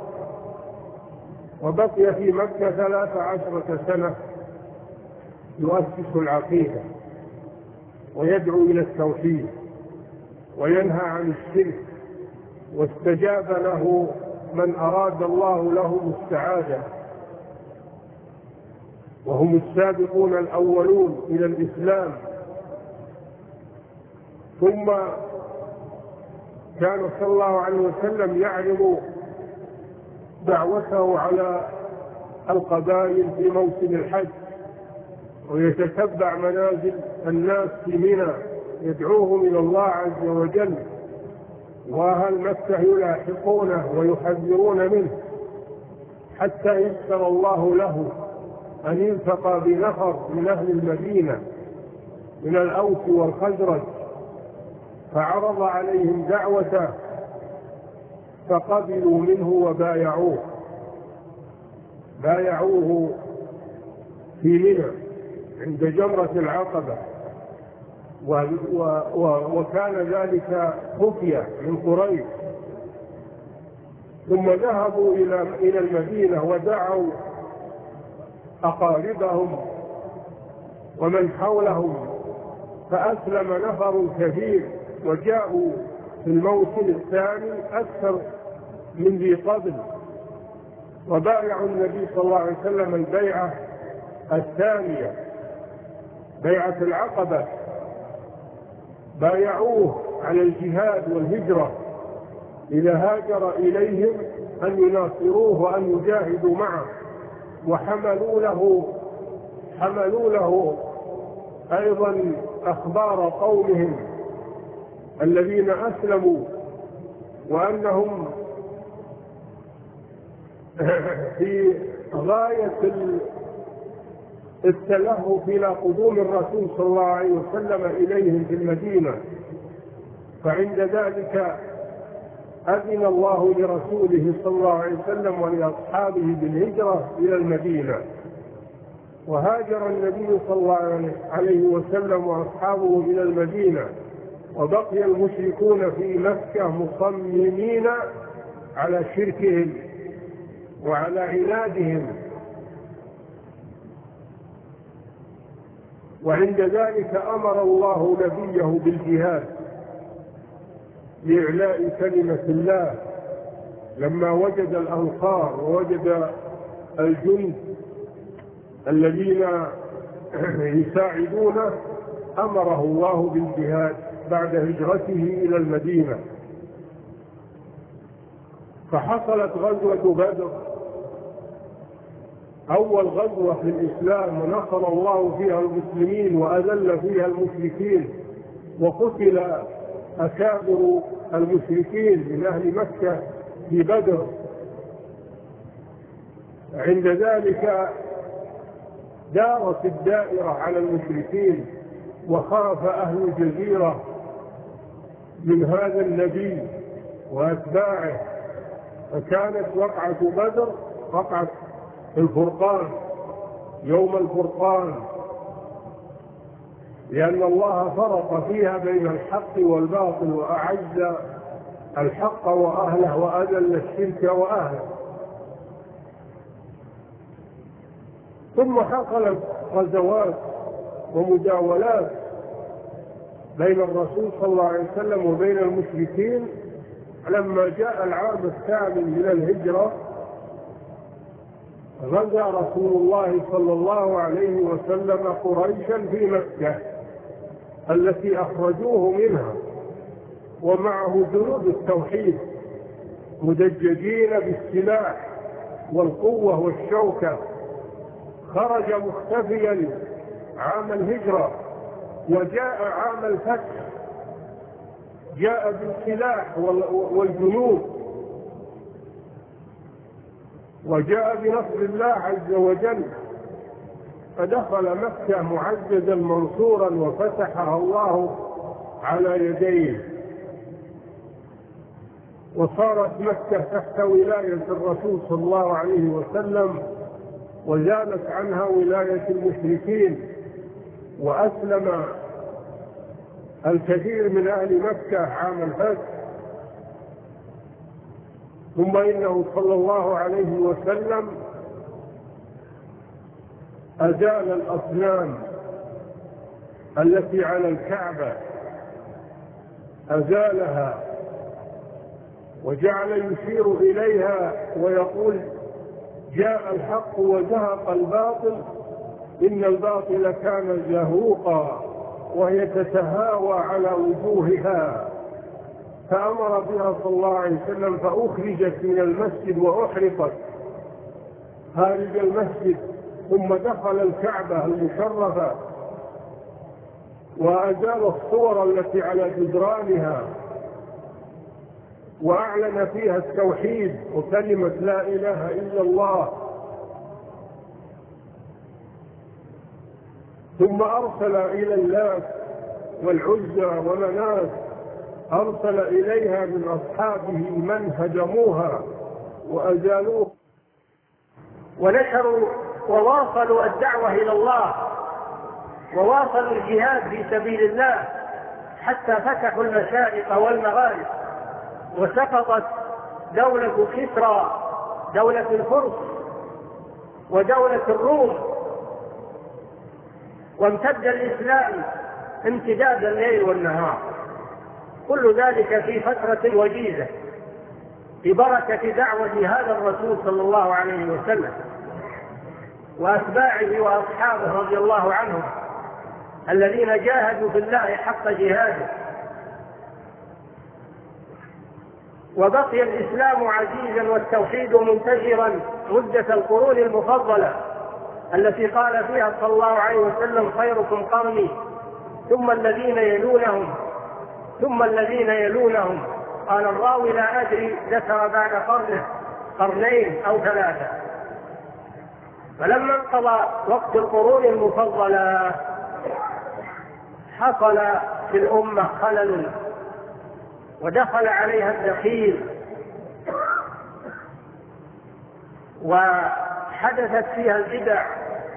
وبقي في مكة ثلاث عشرة سنة يؤسس العقيدة ويدعو إلى التوحيد وينهى عن الشرك، واستجاب له من أراد الله لهم السعادة، وهم السابقون الأولون إلى الإسلام. ثم كان صلى الله عليه وسلم يعرض دعوته على القبائل في موسم الحج، ويتتبع منازل الناس في منى يدعوهم إلى الله عز وجل، وأهل مكة يلاحقونه ويحذرون منه، حتى يسر الله له أن يلتقى بنفر من أهل المدينة من الأوس والخزرج، فعرض عليهم دعوته فقبلوا منه وبايعوه بايعوه في منى عند جمرة العقبة، و و و وكان ذلك خفية من قريش. ثم ذهبوا إلى إلى المدينة ودعوا أقاربهم ومن حولهم، فأسلم نفر كثير، وجاءوا في الموسم الثاني أكثر من ذي قبل، وبايعوا النبي صلى الله عليه وسلم البيعة الثانية بيعة العقبة، بايعوه على الجهاد والهجرة إذا هاجر إليهم أن يناصروه وأن يجاهدوا معه، وحملوا له حملوا له أيضا أخبار قومهم الذين أسلموا وأنهم في غاية التلهف إلى قدوم الرسول صلى الله عليه وسلم إليهم في المدينة، فعند ذلك أذن الله لرسوله صلى الله عليه وسلم ولأصحابه بالهجرة إلى المدينة، وهاجر النبي صلى الله عليه وسلم وأصحابه إلى المدينة، وبقي المشركون في مكة مصممين على شركهم وعلى عنادهم. وعند ذلك أمر الله نبيه بالجهاد لإعلاء كلمة الله، لما وجد الأنصار ووجد الجند الذين يساعدونه أمره الله بالجهاد بعد هجرته إلى المدينة. فحصلت غزوة بدر، أول غزوة في الإسلام، ونصر الله فيها المسلمين وأذل فيها المشركين، وقتل أكابر المشركين من أهل مكة في بدر. عند ذلك دارت الدائرة على المشركين، وخاف أهل الجزيرة من هذا النبي وأتباعه، فكانت وقعة بدر وقعة الفرقان، يوم الفرقان، لأن الله فرق فيها بين الحق والباطل، وأعز الحق وأهله وأذل الشرك وأهله. ثم حصلت غزوات ومجاولات بين الرسول صلى الله عليه وسلم وبين المشركين. لما جاء العام الثامن من الهجرة غزا رسول الله صلى الله عليه وسلم قريشا في مكة التي أخرجوه منها، ومعه جنود التوحيد مدججين بالسلاح والقوة والشوكة. خرج مختفيا عام الهجرة، وجاء عام الفتح جاء بالسلاح والجنود، وجاء بنصر الله عز وجل، فدخل مكة معززا منصورا وفتحها الله على يديه، وصارت مكة تحت ولاية الرسول صلى الله عليه وسلم، وزالت عنها ولاية المشركين، وأسلم الكثير من أهل مكة عام الفتح. ثم إنه صلى الله عليه وسلم أزال الأصنام التي على الكعبة، أزالها وجعل يشير إليها ويقول: جاء الحق وزهق الباطل إن الباطل كان زهوقا، وهي تتهاوى على وجوهها. فأمر بها صلى الله عليه وسلم فأخرجت من المسجد وأحرقت خارج المسجد، ثم دخل الكعبة المشرفة وأزال الصور التي على جدرانها، وأعلن فيها التوحيد وكلمة لا إله إلا الله. ثم أرسل إلى اللات والعزى ومنات، أرسل إليها من أصحابه من هجموها وأزالوه، ونشروا وواصلوا الدعوة إلى الله، وواصلوا الجهاد في سبيل الله حتى فتحوا المشارق والمغارب، وسقطت دولة كسرى، دولة الفرس ودولة الروم، وامتد الإسلام امتداد الليل والنهار. كل ذلك في فترة وجيزة ببركة دعوة هذا الرسول صلى الله عليه وسلم وأتباعه وأصحابه رضي الله عنهم الذين جاهدوا في الله حق جهاده. وبقي الإسلام عزيزا والتوحيد منتشرا مدة القرون المفضلة التي قال فيها صلى الله عليه وسلم: خيركم قرني ثم الذين يلونهم ثم الذين يلونهم. قال الراوي لا أدري ذكر بعد قرنه قرنين أو ثلاثة. فلما انقضى وقت القرون المفضلة حصل في الأمة خلل ودخل عليها الدخيل وحدثت فيها البدع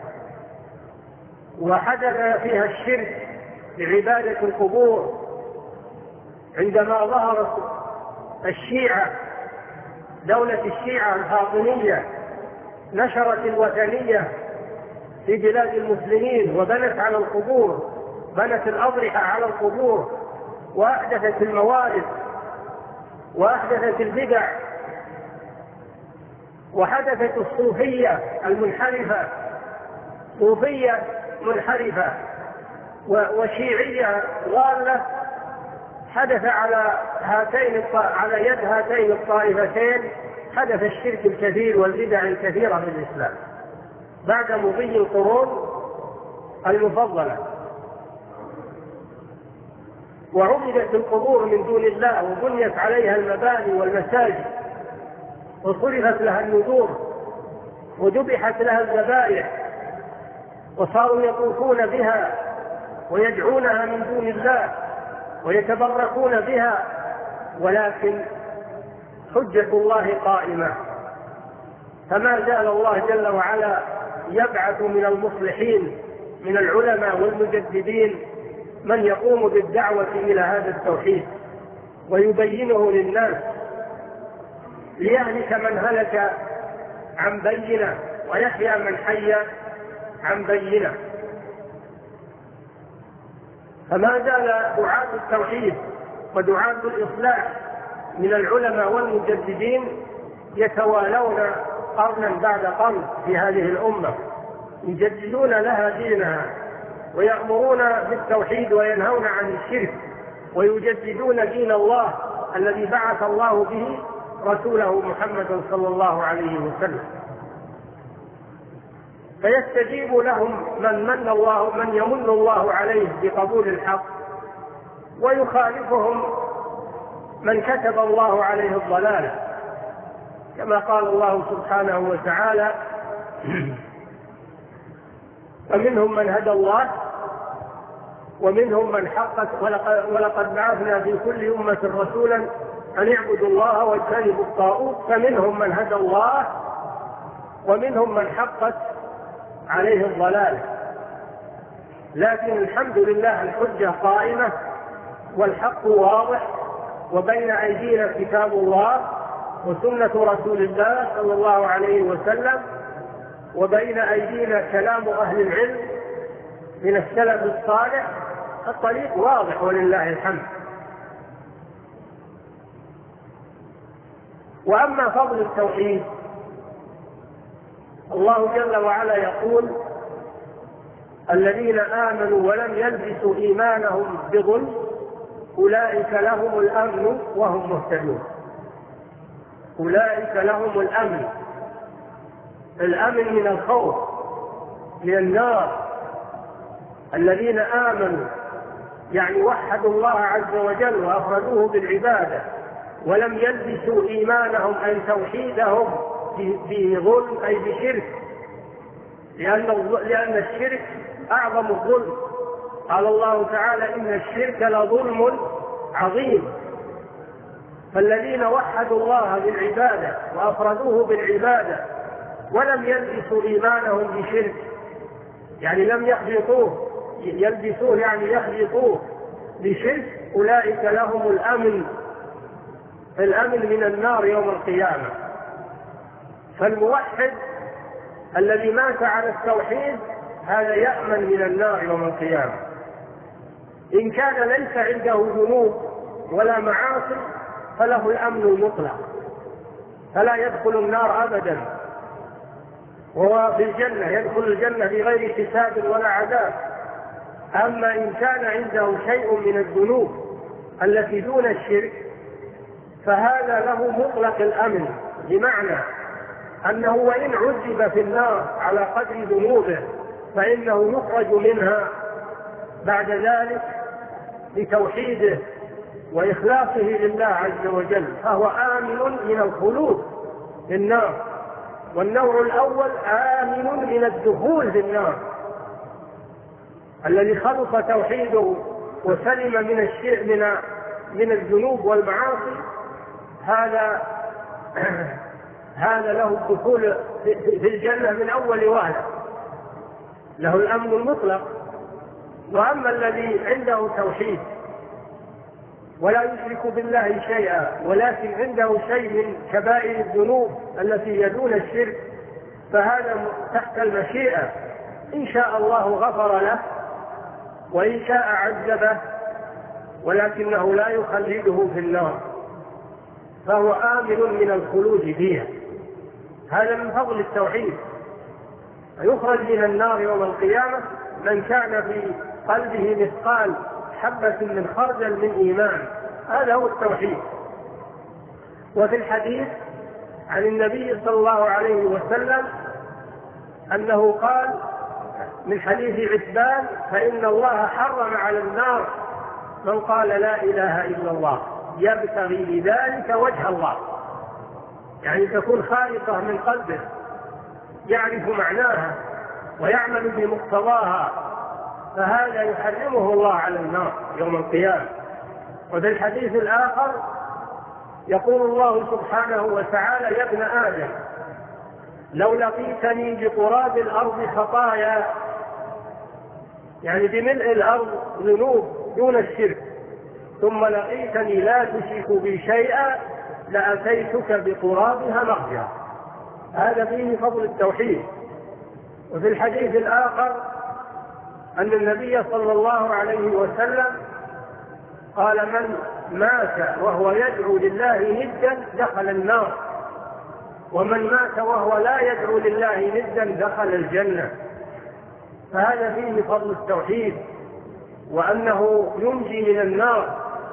وحدث فيها الشرك بعبادة القبور. عندما ظهرت الشيعة دولة الشيعة الفاطمية نشرت الوثنية في بلاد المسلمين وبنت على القبور، بنت الأضرحة على القبور وأحدثت الموارد وأحدثت البدع وحدثت الصوفية المنحرفة، صوفية منحرفة وشيعية ضالة. حدث على هاتين على يد هاتين الطائفتين حدث الشرك الكثير والبدع الكثيرة في الإسلام بعد مضي القرون المفضلة. وعبدت القبور من دون الله وبنيت عليها المباني والمساجد وصرفت لها النذور وذبحت لها الذبائح وصاروا يطوفون بها ويدعونها من دون الله ويتبركون بها. ولكن حجة الله قائمة، فما زال الله جل وعلا يبعث من المصلحين من العلماء والمجددين من يقوم بالدعوة إلى هذا التوحيد ويبينه للناس ليهلك من هلك عن بينة ويحيى من حي عن بينة. فما زال دعاة التوحيد ودعاة الإصلاح من العلماء والمجددين يتوالون قرنا بعد قرن في هذه الأمة، يجددون لها دينها ويأمرون بالتوحيد وينهون عن الشرك ويجددون دين الله الذي بعث الله به رسوله محمد صلى الله عليه وسلم. فيستجيب لهم من من الله من يمن الله عليه بقبول الحق، ويخالفهم من كتب الله عليه الضلالة، كما قال الله سبحانه وتعالى: فمنهم من هدى الله ومنهم من حقت ولقد بعثنا في كل أمة رسولا أن اعبدوا الله واجتنبوا الطاغوت فمنهم من هدى الله ومنهم من حقت عليه الضلالة. لكن الحمد لله الحجة قائمة والحق واضح، وبين أيدينا كتاب الله وسنة رسول الله صلى الله عليه وسلم، وبين أيدينا كلام أهل العلم من السلف الصالح. الطريق واضح ولله الحمد. وأما فضل التوحيد، الله جل وعلا يقول: الذين آمنوا ولم يلبسوا إيمانهم بظلم أولئك لهم الأمن وهم مهتدون. أولئك لهم الأمن، الأمن من الخوف من النار. الذين آمنوا يعني وحدوا الله عز وجل وأفردوه بالعبادة ولم يلبسوا إيمانهم أي توحيدهم بظلم أي بشرك، لأن لأن الشرك أعظم الظلم. قال الله تعالى: إن الشرك لظلم عظيم. فالذين وحدوا الله بالعبادة وأفردوه بالعبادة ولم يلبسوا إيمانهم بشرك، يعني لم يخلطوه، يلبسوه يعني يخلطوه بشرك، أولئك لهم الأمن، الأمن من النار يوم القيامة. فالموحد الذي مات على التوحيد هذا يأمن من النار يوم القيامة. إن كان ليس عنده ذنوب ولا معاصي فله الأمن المطلق، فلا يدخل النار أبدا، وهو في الجنة، يدخل الجنة بغير حساب ولا عذاب. أما إن كان عنده شيء من الذنوب التي دون الشرك فهذا له مطلق الأمن، بمعنى أنه وإن عذب في النار على قدر ذنوبه فإنه يخرج منها بعد ذلك بتوحيده وإخلاصه لله عز وجل، فهو آمن من الخلود في النار. والنوع الأول آمن من الدخول في النار، الذي خلص توحيده وسلم من الشيء من من الذنوب والمعاصي، هذا هذا له الدخول في الجنة من أول وهلة، له الأمن المطلق. وأما الذي عنده توحيد ولا يشرك بالله شيئا، ولكن عنده شيء من كبائر الذنوب التي يدون الشرك، فهذا تحت المشيئة، إن شاء الله غفر له وإن شاء عذبه، ولكنه لا يخلده في النار، فهو آمن من الخلود فيها. هذا من فضل التوحيد. يخرج من النار يوم القيامة من كان في قلبه مثقال حبة من خردل من إيمان، هذا هو التوحيد. وفي الحديث عن النبي صلى الله عليه وسلم أنه قال من حديث عتبان: فإن الله حرم على النار من قال لا إله إلا الله يبتغي بذلك وجه الله، يعني تكون خالصة من قلبه، يعرف معناها ويعمل بمقتضاها، فهذا يحرمه الله على النار يوم القيامة. وفي الحديث الآخر يقول الله سبحانه وتعالى: يا ابن آدم لو لقيتني بقراب الأرض خطايا، يعني بملء الأرض ذنوب دون الشرك، ثم لقيتني لا تشرك بي شيئا لأتيتك بقرابها مغفرة. هذا فيه فضل التوحيد. وفي الحديث الآخر أن النبي صلى الله عليه وسلم قال: من مات وهو يدعو لله ندا دخل النار، ومن مات وهو لا يدعو لله ندا دخل الجنة. فهذا فيه فضل التوحيد، وأنه ينجي من النار،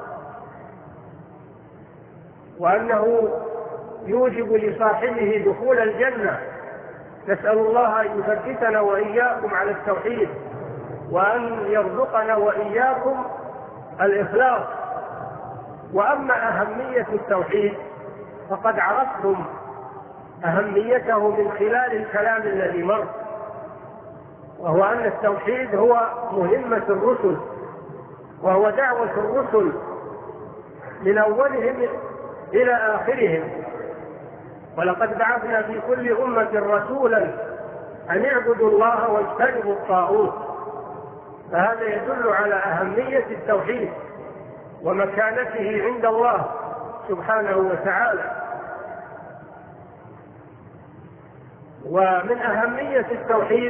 وأنه يوجب لصاحبه دخول الجنة. نسأل الله أن يثبتنا وإياكم على التوحيد، وأن يرزقنا وإياكم الإخلاص. وأما أهمية التوحيد فقد عرفتم أهميته من خلال الكلام الذي مر، وهو أن التوحيد هو مهمة الرسل، وهو دعوة الرسل من أولهم إلى آخرهم. ولقد بعثنا في كل أمة رسولا أن اعبدوا الله واجتنبوا الطاغوت. فهذا يدل على أهمية التوحيد ومكانته عند الله سبحانه وتعالى. ومن أهمية التوحيد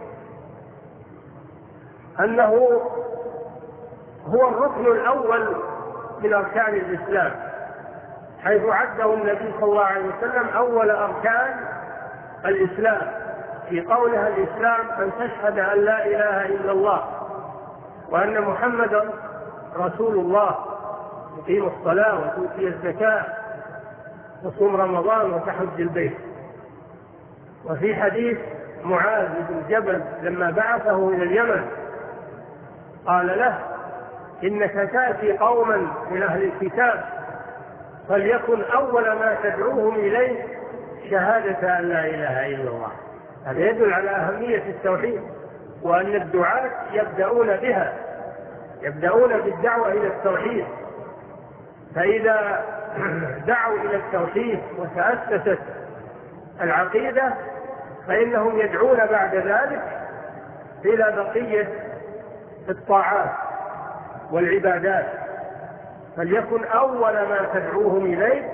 أنه هو الركن الأول من أركان الإسلام، حيث عده النبي صلى الله عليه وسلم أول أركان الإسلام في قولها: الإسلام أن تشهد أن لا إله إلا الله وأن محمدا رسول الله، تقيم الصلاة وتؤتي الزكاة وتصوم رمضان وتحج البيت. وفي حديث معاذ بن جبل لما بعثه إلى اليمن قال له: إنك تأتي قوما من أهل الكتاب فليكن أول ما تدعوهم إليه شهادة أن لا إله إلا الله. هذا يدل على أهمية التوحيد، وأن الدعاة يبدأون بها، يبدأون بالدعوة إلى التوحيد. فإذا دعوا إلى التوحيد وتأسست العقيدة فإنهم يدعون بعد ذلك إلى بقية الطاعات والعبادات. فليكن أول ما تدعوهم إليه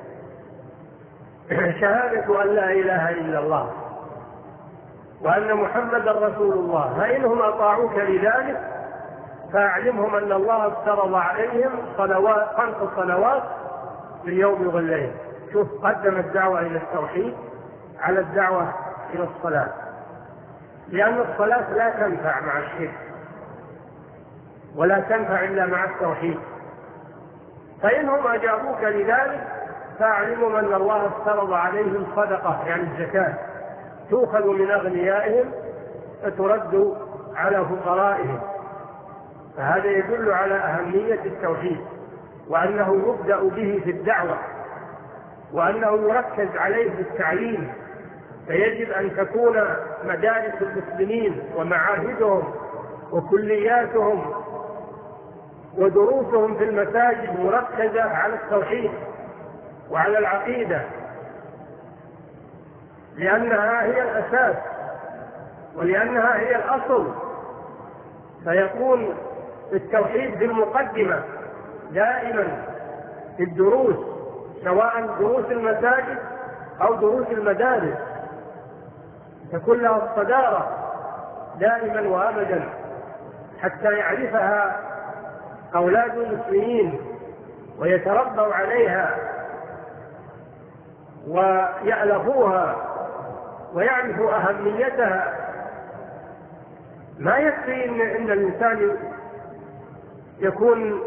شهادة أن لا إله إلا الله وأن محمدا رسول الله، فإنهم أطاعوك لذلك فأعلمهم أن الله افترض عليهم صلوات خمس صلوات في اليوم والليل. شوف، قدم الدعوة إلى التوحيد على الدعوة إلى الصلاة، لأن الصلاة لا تنفع مع الشرك ولا تنفع إلا مع التوحيد. فإنهم أجابوك لذلك فأعلمهم أن الله افترض عليهم صدقة، يعني الزكاة، تؤخذ من أغنيائهم فترد على فقرائهم. فهذا يدل على أهمية التوحيد. وأنه يبدأ به في الدعوة، وأنه يركز عليه في التعليم. فيجب أن تكون مدارس المسلمين ومعاهدهم وكلياتهم ودروسهم في المساجد مركزة على التوحيد وعلى العقيدة، لأنها هي الأساس ولأنها هي الأصل. فيكون التوحيد بالمقدمة دائما في الدروس، سواء دروس المساجد أو دروس المدارس، تكون لها الصدارة دائما وأبدا حتى يعرفها أولاد المسلمين ويتربوا عليها ويألفوها ويعرفوا أهميتها. ما يكفي إن, إن الإنسان يكون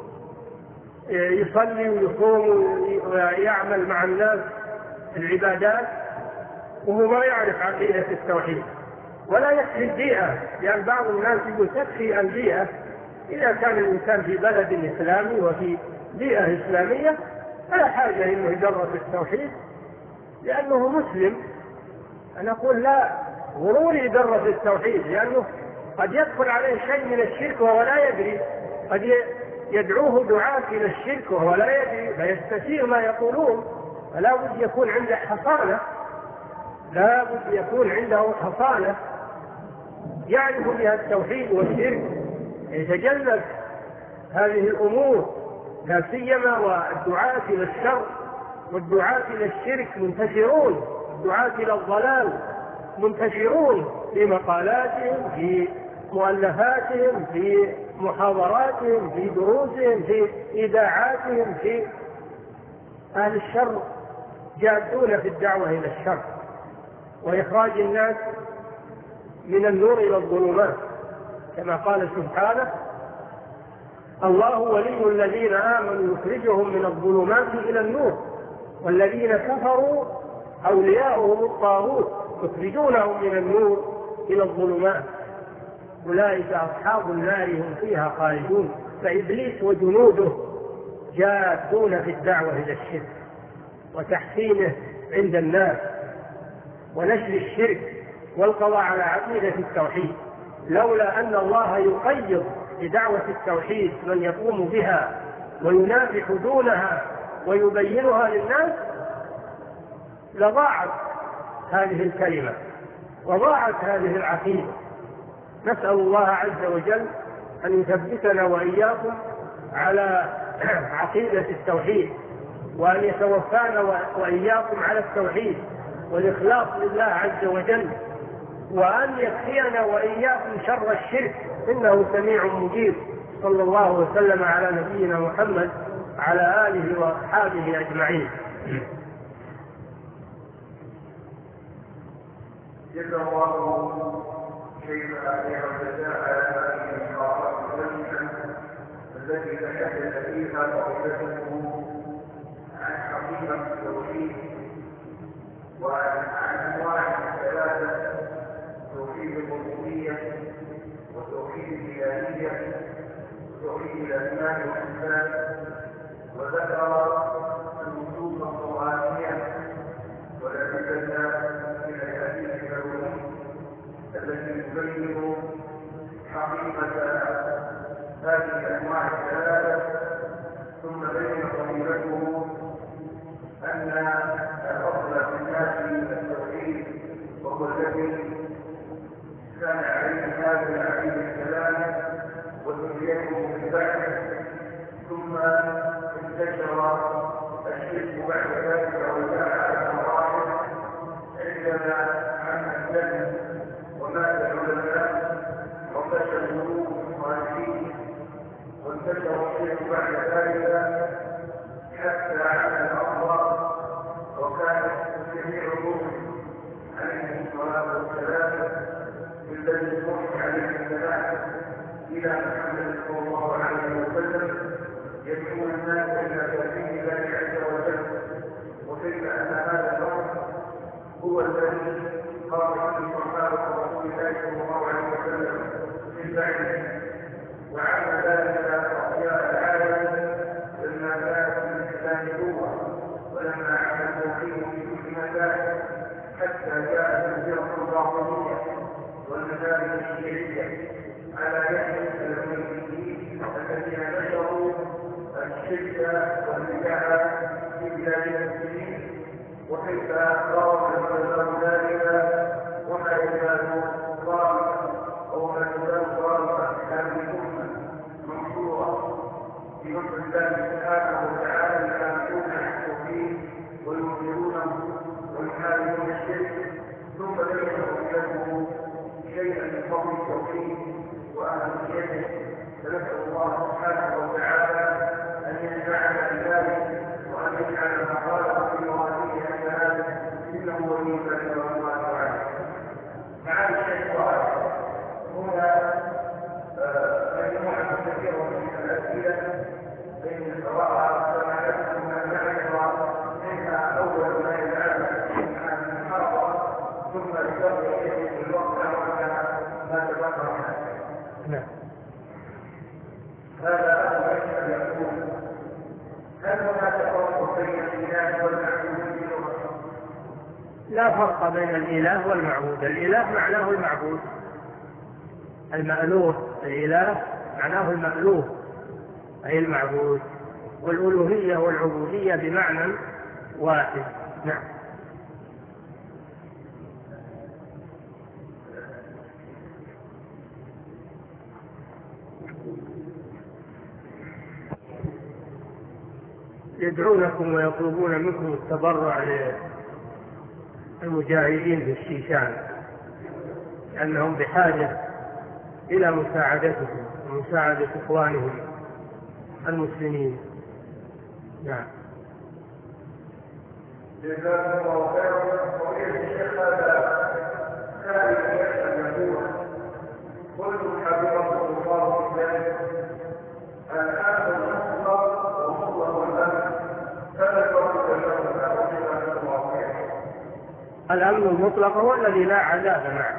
يصلي ويصوم ويعمل مع الناس العبادات وهو ما يعرف عقيدة التوحيد. ولا يكفي البيئة، لأن بعض الناس يقول تكفي البيئة. إذا كان الإنسان في بلد إسلامي وفي بيئة إسلامية فلا حاجة إنه يدرس التوحيد لأنه مسلم. أنا أقول لا، ضروري يدرس التوحيد، لأنه قد يدخل عليه شيء من الشرك وهو لا يدري، قد يدعوه دعاة إلى الشرك وهو لا يدري فيستسيء ما يقولون. فلا بد يكون عنده حصانة، لا بد يكون عنده حصانة يعرف بها التوحيد والشرك، يتجنب هذه الأمور، لا سيما والدعاة إلى الشر والدعاة إلى الشرك منتشرون، الدعاة إلى الضلال منتشرون في مقالاتهم، في مؤلفاتهم، في محاضراتهم، في دروسهم، في إذاعاتهم. في أهل الشر جادون في الدعوة إلى الشر وإخراج الناس من النور إلى الظلمات، كما قال سبحانه: الله ولي الذين آمنوا يخرجهم من الظلمات إلى النور والذين كفروا أولياؤهم الطاغوت يخرجونهم من النور إلى الظلمات أولئك أصحاب النار هم فيها خالدون. فإبليس وجنوده جادون في الدعوة إلى الشرك وتحسينه عند الناس ونشر الشرك والقضاء على عقيدة التوحيد. لولا أن الله يقيض بدعوة التوحيد من يقوم بها وينافح دونها ويبينها للناس لضاعت هذه الكلمة وضاعت هذه العقيدة. نسأل الله عز وجل أن يثبتنا وإياكم على عقيدة التوحيد، وأن يتوفانا وإياكم على التوحيد والإخلاص لله عز وجل، وأن يكفينا وإياكم شر الشرك، إنه سميع مجيب. صلى الله وسلم على نبينا محمد على آله وأصحابه أجمعين. جزا الله كيف أعلم الجزاء على هذه القراءات الجميلة التي تحدث فيها فائدته عن حقيقة التوحيد وعن أنواع الثلاثة: توحيد الربوبية وتوحيد الإلهية وتوحيد الأسماء والصفات، وذكر النصوص القرآنية والأدلة من الحديث النبوي التي تبين حقيقة هذه الأنواع الثلاثة، ثم بين فضيلته أن الأصل في الناس التوحيد وهو الذي كان عليه هذا عليه السلام وذريته من بعده، ثم انتشر الشرك بعد ذلك وجاء على المراحل عندما عم الدم ومات العلماء وانتشر القلوب الصالحين وانتشر الشرك بعد ذلك حتى على الأرض، وكانت جميع الرسل عليهم الصلاة والسلام بالذي يوحي عليه السلام إلى محمد صلى الله عليه وسلم يدعون الناس إلى توحيد الله عز وجل، وكيف أن هذا الأمر هو الذي قال عنه صحابة رسول الله صلى الله عليه وسلم من بعده، وعلى ذلك أحياء العالم لما كانت من الإسلام قوة ولما عاد التوحيد في كل مكان حتى جاءت الفرق الباطنية والمذاهب الشيعية على يد السلفيين الذين نشروا الشرك والبدع في بلاد المسلمين وكيف ضرب الإسلام ذلك وما يزال ضاربا أو ما يزال ضاربا هذه الأمة منصورة في نصر الله سبحانه وتعالى يعرفون التوحيد وينكرونه ويحاربون الشرك ثم بينوا له شيئا من فضل التوحيد وأهميته فنسأل الله سبحانه وتعالى أن ينفعنا بذلك وأن يجعل ما قاله في مواضيع الكلام إنه ولي ذلك والله أعلم. معالي الشيخ هنا مجموعة كثيرة من الأسئلة بين القراءة سمعتكم من نعرف منها أول ما يتعلق عن المحاضرة ثم لتبقى إليه الوقت على ما تبقى نعم. هذا أول أن يقول هل هناك فرق بين الإله والمعبود في اللغة؟ لا فرق بين الإله والمعبود. الإله معناه المعبود، المألوه. الإله معناه المألوه أي المعبود، والألوهية والعبودية بمعنى واحد. نعم. يدعونكم ويطلبون منكم التبرع للمجاهدين في الشيشان لأنهم بحاجة إلى مساعدتهم ومساعدة إخوانهم المسلمين. نعم. جزاكم الله خيرا. وقيل الشيخ هذا خالد يحسن يقول كل حبيبه الله في ذلك الآن المطلق ومطلق الأمن فلا فرق بينهما وجزاكم الله خيرا. الأمن المطلق هو الذي لا عذاب معه،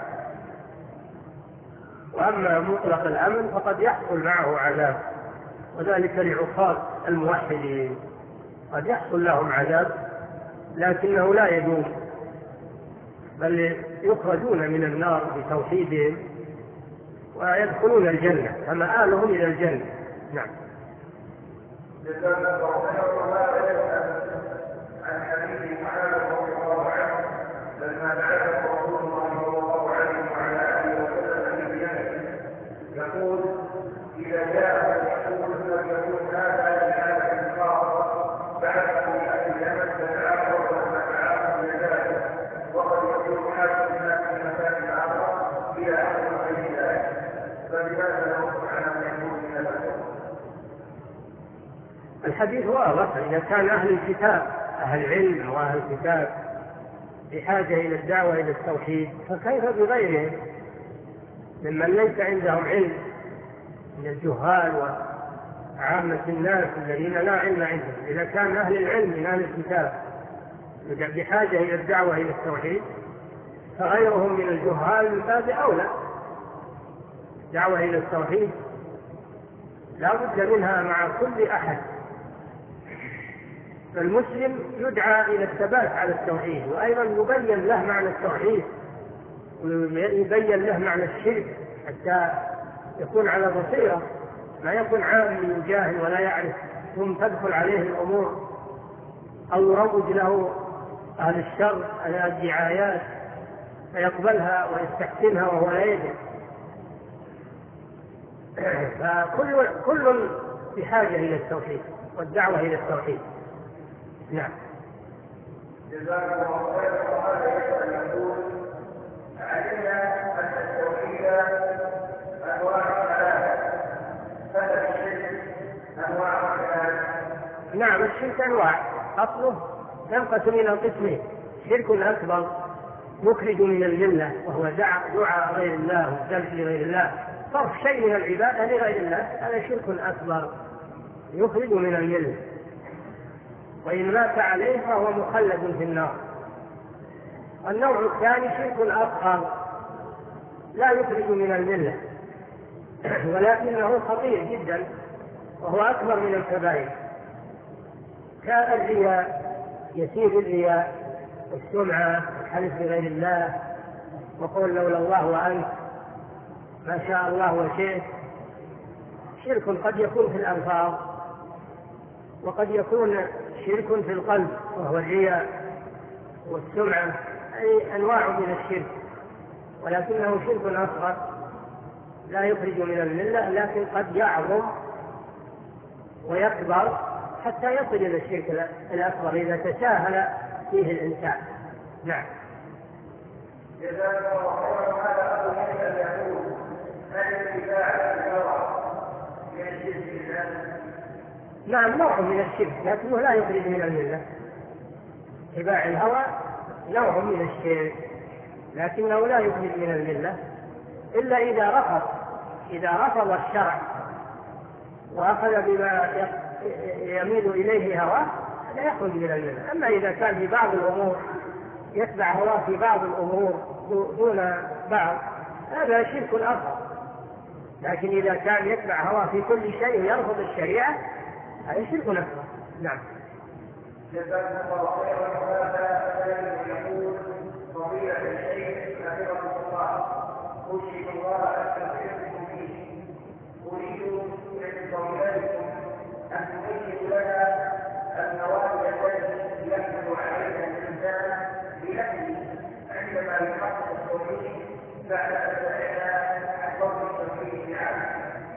وأما مطلق الأمن فقد يحصل معه عذاب، وذلك لعقاب الموحدين قد يحصل لهم عذاب لكنه لا يدوم، بل يخرجون من النار بتوحيدهم ويدخلون الجنة فمآلهم إلى الجنة. نعم. جزاك الله خيرا. وهذا يسأل عن حديث معاذ رضي الله عنه لما بعثه رسول الله صلى الله عليه وعلى آله وسلم في اليمن يقول إذا جاء يقول لم يكن هذا لهذا الإنكار بعثه لأهل اليمن فتعاقب وتعاقب لذلك وقد يكون حاكم الناس في مكان آخر إلى آخر غير ذلك فلماذا نرد على من يكون من الأسر؟ الحديث واضح. إذا كان أهل الكتاب أهل علم وأهل الكتاب بحاجة إلى الدعوة إلى التوحيد فكيف بغيرهم ممن ليس عندهم علم من الجهال وعامة الناس الذين لا علم عندهم؟ إذا كان أهل العلم من أهل الكتاب بحاجة إلى الدعوة إلى التوحيد فغيرهم من الجهال من باب أولى. الدعوة إلى التوحيد لا بد منها مع كل أحد، فالمسلم يدعى إلى الثبات على التوحيد، وأيضا يبين له معنى التوحيد ويبين له معنى الشرك حتى يكون على بصيرة، ما يكون عام جاهل ولا يعرف ثم تدخل عليه الأمور أو يروج له أهل الشر على الدعايات فيقبلها ويستحسنها وهو لا يدري. فكل كل بحاجة إلى التوحيد والدعوة إلى التوحيد. نعم. جزاكم الله خيرا. وهذا يسأل يقول علمنا أن التوحيد أنواع ثلاثة فهل الشرك أنواع ثلاثة؟ نعم الشرك أنواع، أصله ينقسم إلى قسمين: شرك أكبر مخرج من الملة وهو دعاء غير الله والذبح لغير الله، صرف شيء من العبادة لغير الله، هذا شرك أكبر يخرج من الملة، وإن مات عليه فهو مخلد في النار. النوع الثاني شرك أصغر لا يخرج من الملة ولكنه خطير جدا وهو أكبر من الكبائر، كالرياء، يسير الرياء والسمعة والحلف بغير الله وقول لولا الله وأنت ما شاء الله وشئت. شرك قد يكون في الألفاظ وقد يكون شرك في القلب وهو الرياء والسمعة، أي أنواع من الشرك، ولكنه شرك أصغر لا يخرج من الملة، لكن قد يعظم ويكبر حتى يصل إلى الشرك الأكبر إذا تساهل فيه الإنسان. نعم. جزاك الله خيرا. هذا أبو حنيفة يقول هل الاتباع الهوى من الشرك بالله؟ نعم، نوع من الشرك لكنه لا يخرج من الملة. اتباع الهوى نوع من الشرك لكنه لا يخرج من الملة إلا إذا رفض إذا رفض الشرع وأخذ بما يميل إليه هواه لا يخرج من الملة. أما إذا كان في بعض الأمور يتبع هواه في بعض الأمور دون بعض هذا شرك أصغر، لكن إذا كان يتبع هواه في كل شيء ويرفض الشريعة هذا شرك أكبر. نعم. جزاكم الله خيرا. هذا يقول فضيلة الشيخ حفظه الله أشهد الله أن أستغفركم فيه أريد من فضيلتكم أن تبين لنا النوافل التي يحمل عليها الإنسان بنفسه عندما يحقق التوحيد بعد أن سمعنا عن فضل التوحيد العام.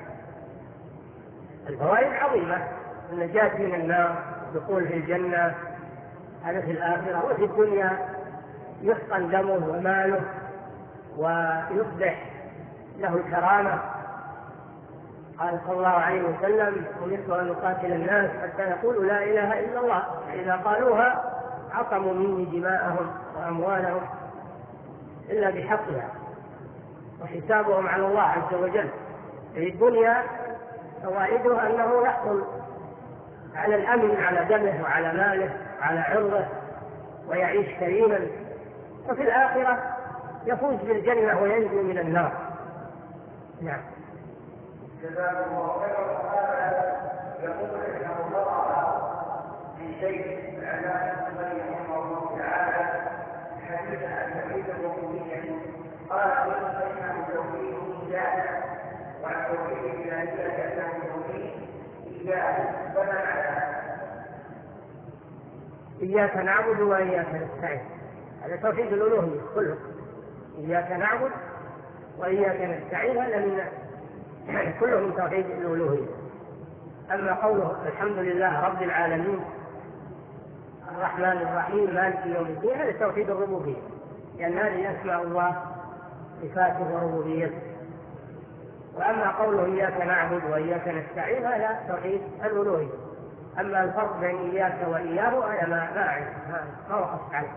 الفوائد عظيمة: النجاة من النار، دخول في الجنة، هذا في الآخرة، وفي الدنيا يحقن دمه وماله ويصبح له الكرامة. قال صلى الله عليه وسلم: أمرت أن أقاتل الناس حتى يقولوا لا إله إلا الله، فإذا قالوها عصموا مني دماءهم وأموالهم إلا بحقها وحسابهم على الله عز وجل. في الدنيا فوائده أنه يحصل على الأمن على دمه وعلى ماله وعلى عرضه ويعيش كريما، وفي الآخرة يفوز بالجنة وينجو من النار. نعم. جزاكم الله خيرا. هذا يقول انه وضع في شيء الاعلام الصغير رحمه الله تعالى حديث عن توحيد الربوبيه، قال فانه توحيد ايجاد وعن توحيد الالهيه كانه توحيد ايجاد، فما معنى؟ إياك نعبد وإياك نستعين، هذا توحيد الألوهية كله. إياك نعبد وإياك نستعين هذا من كله من توحيد الألوهية. أما قوله الحمد لله رب العالمين الرحمن الرحيم مالك يوم الدين هذا توحيد الربوبية، لأن هذه أسماء الله صفاته وربوبيته. وأما قوله إياك نعبد وإياك نستعين هذا توحيد الألوهية. أما الفرق بين إياك وإياه هذا ما ما أعرف ما وقفت عليه.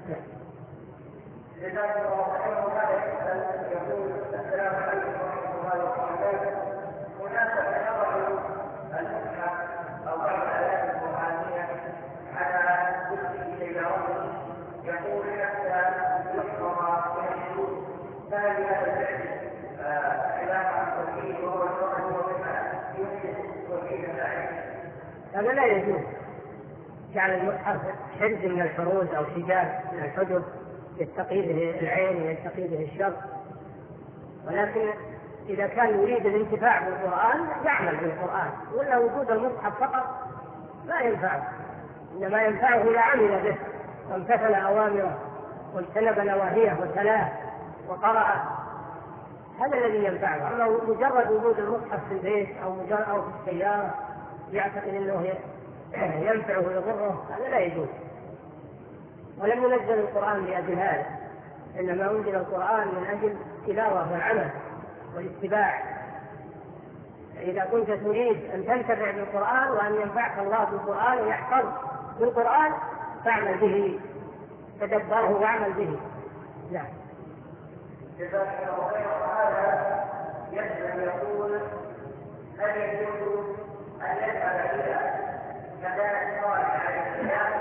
جزاك الله خيرا. هذا يقول السلام عليكم ورحمة الله وبركاته. هناك يضع المصحف أو بعض الآيات القرآنية على كرسي سيارته يقول حتى يحفظ ويشهد، فهل هذا الفعل علاقة عن التوحيد وهو الفرد ومما يمكن توحيد الآية؟ هذا لا يجوز. جعل المصحف حرز من الحروز أو شجاع من الحجب يتقي به العين ويتقي به الشر، ولكن إذا كان يريد الانتفاع بالقرآن يعمل بالقرآن، ولا وجود المصحف فقط لا ينفعه، إنما ينفعه إذا عمل به وامتثل أوامره واجتنب نواهيه وتلاه وقرأ، هذا الذي ينفعه. أما مجرد وجود المصحف في البيت أو مجرد أو في السيارة يعتقد أنه ينفعه ويضره هذا لا يجوز. ولم ينزل القرآن لأجل هذا، إنما أنزل القرآن من أجل التلاوة والعمل والاتباع. إذا كنت تريد أن تنتفع بالقرآن وأن ينفعك الله بالقرآن ويحفظ بالقرآن فاعمل به، تدبره واعمل به. نعم. جزاك الله خيرا. هذا يسأل يقول هل يجوز أن يسأل إلى مكان صالح عليه السلام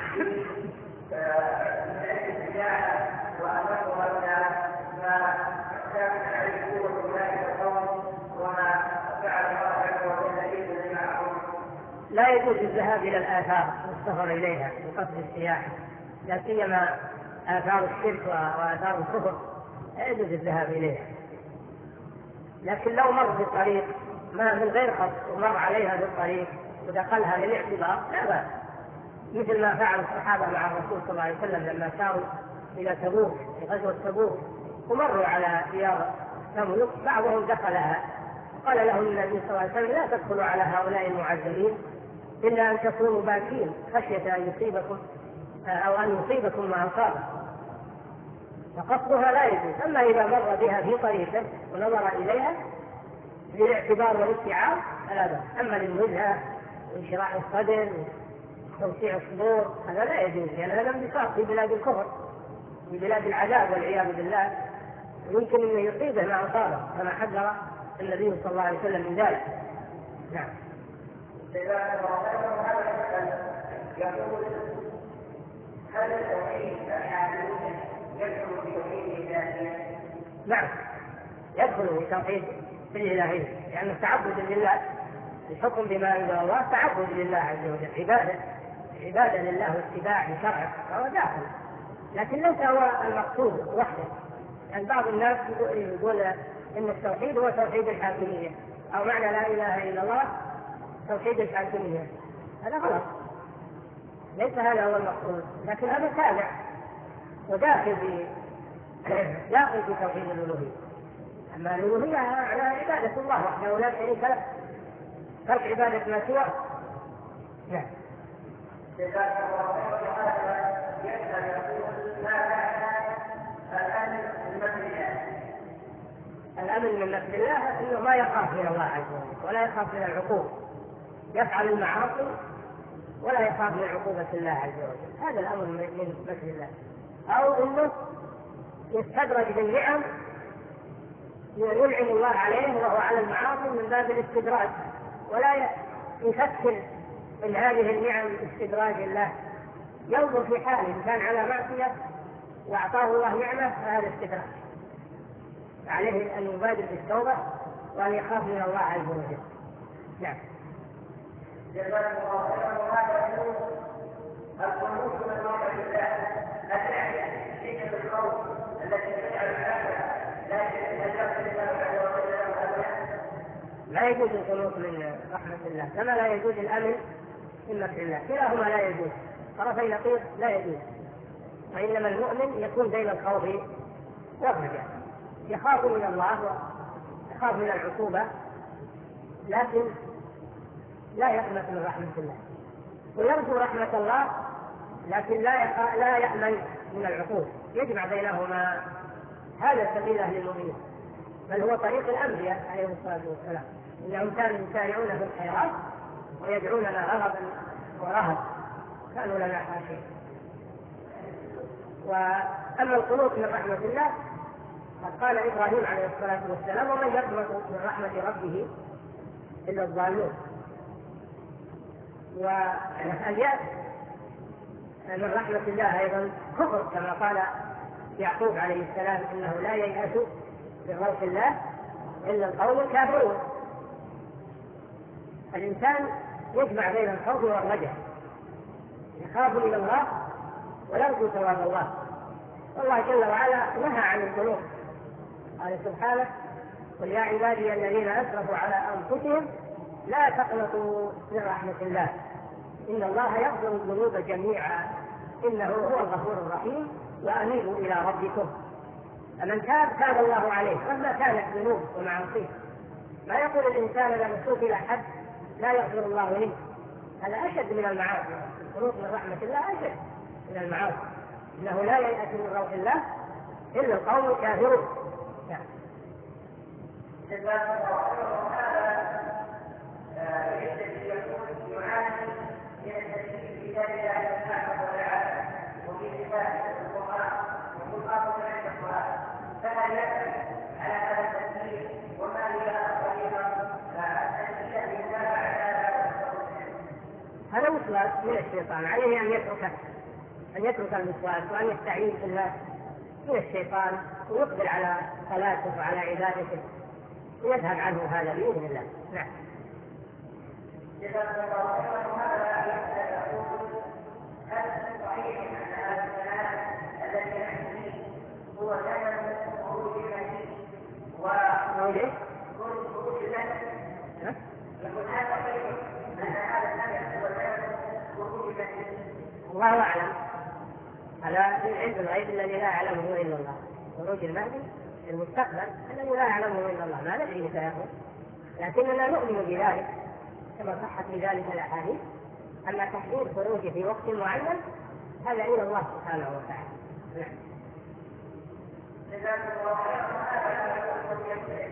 من أجل السجاعة وأمره أن ما كان عليه قوة أولئك القوم وما فعل الله عز وجل إلا معهم لا يجوز الذهاب إلى الآثار والسفر إليها بقصد السياحة، لا سيما آثار الشرك وآثار الكفر لا يجوز الذهاب إليها. لكن لو مر في الطريق ما من غير قصد ومر عليها في الطريق ودخلها للاعتبار لا بأس، مثل ما فعل الصحابة مع الرسول صلى الله عليه وسلم لما ساروا إلى تبوك في غزوة تبوك ومروا على ديار تملك، بعضهم دخلها قال لهم النبي صلى الله عليه وسلم لا تدخلوا على هؤلاء المعذبين إلا أن تكونوا باكين خشية أن يصيبكم أو أن يصيبكم ما أصابه، فقصدها لا يجوز. أما إذا مر بها في طريقه ونظر إليها للاعتبار والاستيعاب فلا بأس. أما للنزهة وانشراح الصدر وتوسيع الصدور هذا لا يجوز، لأن هذا انبساط في بلاد الكفر في بلاد العذاب والعياذ بالله، يمكن أن يصيبه ما أصابه كما حذر النبي صلى الله عليه وسلم من ذلك. نعم. هل التوحيد الحاكمية يدخل في توحيد الإلهية؟ نعم يدخل في توحيد الإلهية، لأن يعني التعبد لله الحكم بما أنزل الله تعبد لله عز وجل، عبادة عبادة لله واتباع لشرعه فهو داخل، لكن ليس هو المقصود وحده. يعني بعض الناس يقول إن التوحيد هو توحيد الحاكمية أو معنى لا إله إلا الله توحيد الحاكمية، هذا غلط، ليس هذا هو المقصود، لكن هذا تابع وداخل في داخل في توحيد الألوهية. أما الألوهية على عبادة الله وحده لا شريك له، ترك عبادة ما سواه. نعم. الأمن من مكر الله أنه ما يخاف من الله عز وجل ولا يخاف من العقوبة، يفعل المعاصي ولا يخاف من عقوبة الله عز وجل، هذا الأمر من مكر الله. أو أنه يستدرج بالنعم ينعم الله عليه وهو على المعاصي من باب الاستدراج، ولا يفكر من هذه النعم استدراج الله، ينظر في حاله إن كان على معصية وأعطاه الله نعمة فهذا استدراج، عليه أن يبادر بالتوبة وأن يخاف من الله عز وجل. نعم. جزاكم الله خيرا. وهذا يقول القنوت من رحمة الله أتعني شدة الخوف التي تجعل العبادة لكن تجعل الله عز وجل لا يجوز القنوت من رحمة الله كما لا يجوز الأمن من مكر الله، كلاهما لا يجوز، طرفي نقيض لا يجوز. وإنما المؤمن يكون بين الخوف والرجاء، يخاف من الله ويخاف من العقوبة لكن لا يقنط من رحمة الله، ويرجو رحمة الله لكن لا يخ... لا يأمن من العقوبة، يجمع بينهما. هذا سبيل أهل المؤمنين، بل هو طريق الأنبياء عليهم الصلاة والسلام، إنهم كانوا يسارعون في الخيرات ويدعوننا رغبا ورهبا كانوا لنا خاشعين. وأما القنوط من رحمة الله قد قال إبراهيم عليه الصلاة والسلام ومن يقنط من رحمة ربه إلا الضالون. واليأس من رحمة الله أيضا كفر، كما قال يعقوب عليه السلام إنه لا ييأس من روح الله إلا القوم الكافرون. الإنسان يجمع بين الخوف والرجاء، يخاف من الله ويرجو ثواب الله. والله جل وعلا نهى عن القنوط، قال سبحانه قل يا عبادي الذين أسرفوا على أنفسهم لا تقنطوا من رحمة الله إن الله يغفر الذنوب جميعا إنه هو الغفور الرحيم وأنيبوا إلى ربكم. فمن تاب تاب الله عليه مهما كانت ذنوب ومعاصيه. ما يقول الإنسان لما وصلت إلى حد لا يغفر الله منه، هذا أشد من المعاصي. القنوط من رحمة الله أشد من المعاصي، إنه لا ييأس من روح الله إلا القوم الكافرون. يعني. الذي يكون يعاني من التشريك في كتاب الله سبحانه وتعالى وفي كتاب القرآن ومخاطبة عند القرآن، فهل يأتي على هذا التشريك وما هي طريقة التشريك من هذا؟ هذا وسواس من الشيطان، عليه أن يترك أن يترك الوسواس وأن يستعيذ بالله من الشيطان ويقبل على صلاته وعلى عبادته ويذهب عنه هذا بإذن الله. نعم. جزاك الله خيرا. وهذا يقول هل صحيح ان هذا الكلام الذي نحن فيه هو كلام خروج المني وخروج المني؟ يقول هذا صحيح ان هذا الكلام هو كلام خروج المني؟ الله اعلم. هذا من عند الغيب الذي لا يعلمه الا الله. خروج المهدي المستقبل الذي لا يعلمه الا الله، ما ندري متى يكون، لكننا نؤمن بذلك كما صحت بذلك الاحاديث. اما تحديد خروجه في وقت معين هذا الى الله سبحانه وتعالى. نعم. جزاكم الله خيرا. هذا يقول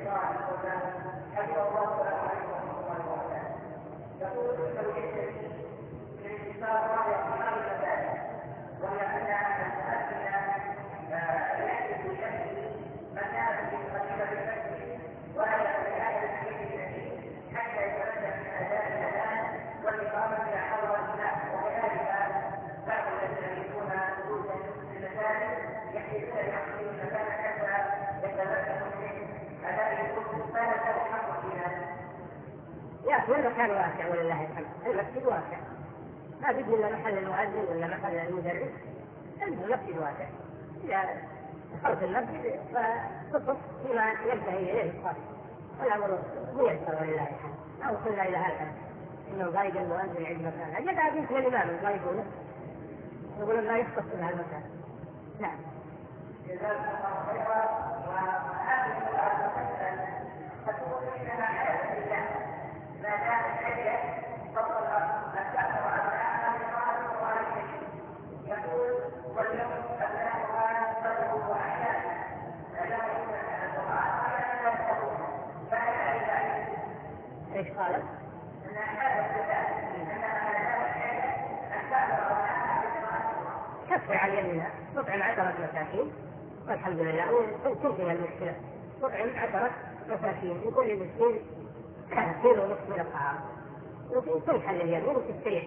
يقول توجيه الانتصار وهي قرار ذلك، وهي ان المؤذن يحدث بشكل مكان في قريبه المسجد وهي في هذا الحديث النبي حتى يتمدد من اداء الاذان والاقامه الى حضره الناس. وكذلك بعض الذين يكون وجودا في المساجد يحدثون لنفسهم المكان حتى يتمكنوا من اداء الحكم، فهذا له حق في ذلك. يا أخي المكان واسع ولله الحمد، المسجد واسع، ما بيجي إلا محل المؤذن ولا محل المدرس، المسجد واسع. إذا دخلت المسجد فتصف فيما ينتهي إليه الصلاة، والأمر ميسر ولله الحمد. أو وصلنا إلى هذا إنه ضايق المؤذن عند مكان، أجد عادين في الإمام ضايقونه يقولون لا يختص من هذا المكان. نعم. جزاكم الله خيرا. وهذه السؤال تقول إننا حياة الله ما دام الحية فضل الشعب وأبناءها بقال القرآن الكريم. يقول واليوم أبناؤها صدقوا وأحيانا لا يؤمن أن القرآن ولا لا يتقون فهل ذلك؟ إيش قالت؟ أن هذا الكتاب أنها ما دام الحية الشعب وأبناءها بقال كفر عن يمينها، تطعم عشرة مساكين والحمد لله تنتهي المشكلة. تطعم عشرة مساكين لكل مسكين كيلو ونصف من الطعام وتنحل اليمين وتستريح.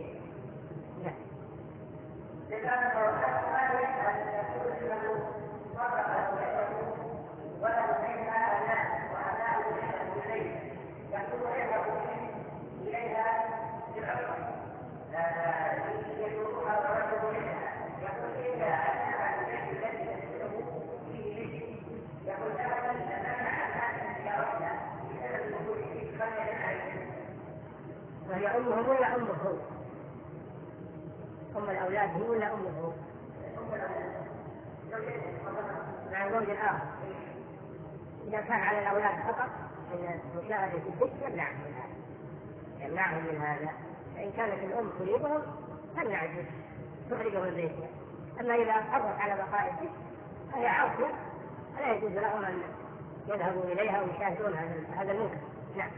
وهي أمهم ولا أمه؟ أم الأولاد هي ولا أمه؟ مع الزوج الآخر. إذا كان على الأولاد فقط من مشاهدة البيت يمنعهم من هذا، يمنعهم من هذا. فإن كانت الأم تريدهم تمنع البيت تخرجهم من بيتها. أما إذا أصرت على بقاء البيت فهي عاصية فلا يجوز لهم أن يذهبوا إليها ويشاهدون هذا المنكر. نعم.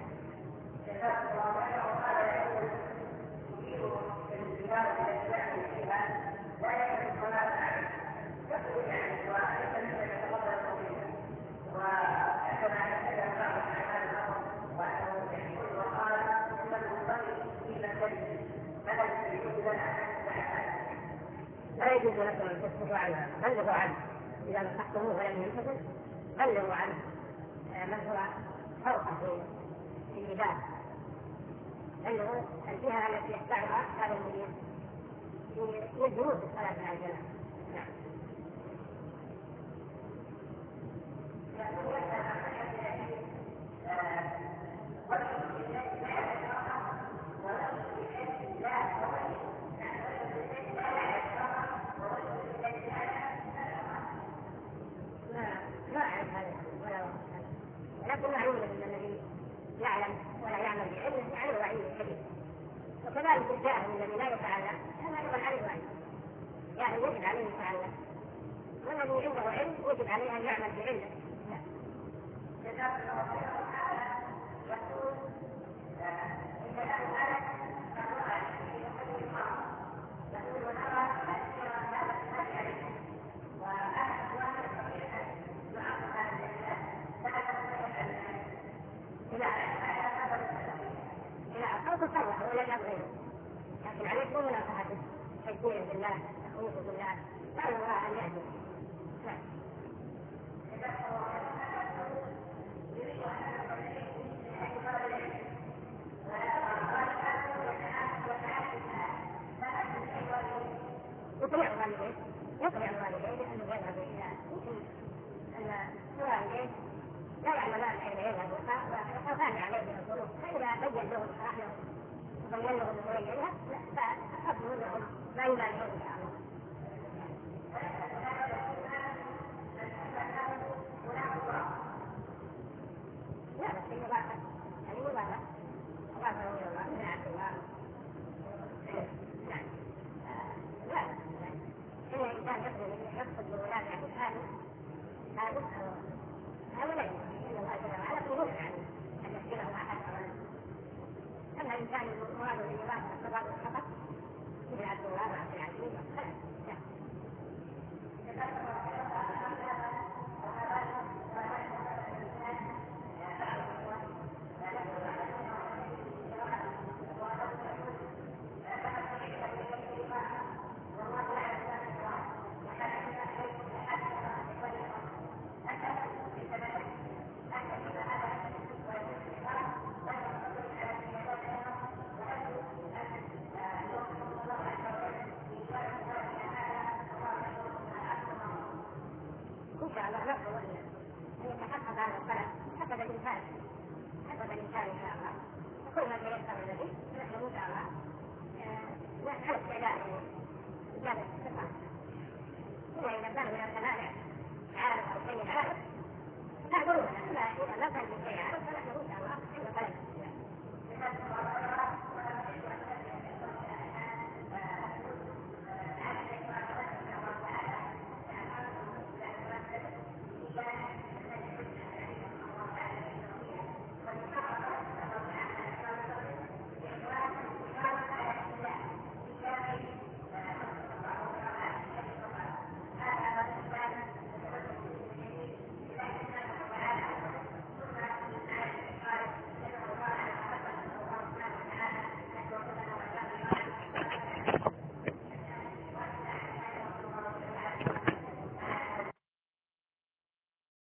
لا يجوز لكم أن تسكتوا عنها، بلغوا عنه إذا نصحتموه ولم ينتبه بلغوا عنه من هو فرقة في العباد. بلغوا الجهة التي يتبعها هذا المدير يجوز الصلاة مع الجماعة. نعم. لا أعرف هذا ولا لكن معلوم أن الذي يعلم ولا يعمل بعلمه عليه وعيد كبير. وكذلك الجاهل الذي لا يتعلم هذا أيضا عليه وعيد. يعني يجب عليه يتعلم، والذي عنده علم يجب عليه أن يعمل بعلمه. جزاك الله خيرا. يقول إن له ألم يقول ونرى تأثير هذا المشهد وأحد إلى أو تصرح ولا غيره، لكن عليك مو مناصحة تشكير بالله تخويف بالله قال الله أن يهدي. نعم. يستطيع الوالدين أن يذهبوا إلى أن الوالدين لا يعلمان أين يذهبوا وكان عليهم الظروف، فإذا بين لهم شرح لهم وبين لهم مبينها فأفضل لهم ما يبالغون إن شاء الله. لا بس في مباشرة، يعني مباشرة مباشرة من الله من عبد الله. نعم لا إن الإنسان يقصد بالولادة هذا هذا هذا لا يمكن إن الله جل وعلا قلوب يعني أن يسكنه مع أحد أولا. أما الإنسان المراد بالمباشرة فقط فقط مثل عبد الله وعبد العزيز لا. إن شاء الله نرجو أن يتحقق هذا الطلب حسب الإمكان حسب الإمكان إن شاء الله. كل ما تيسر الذي نحن إن شاء الله نحن استعداد إجابة الاستفسار. إلا إذا كان من الثمانية عارف أو شيء عارف فاعذرونا إذا لم تجد شيء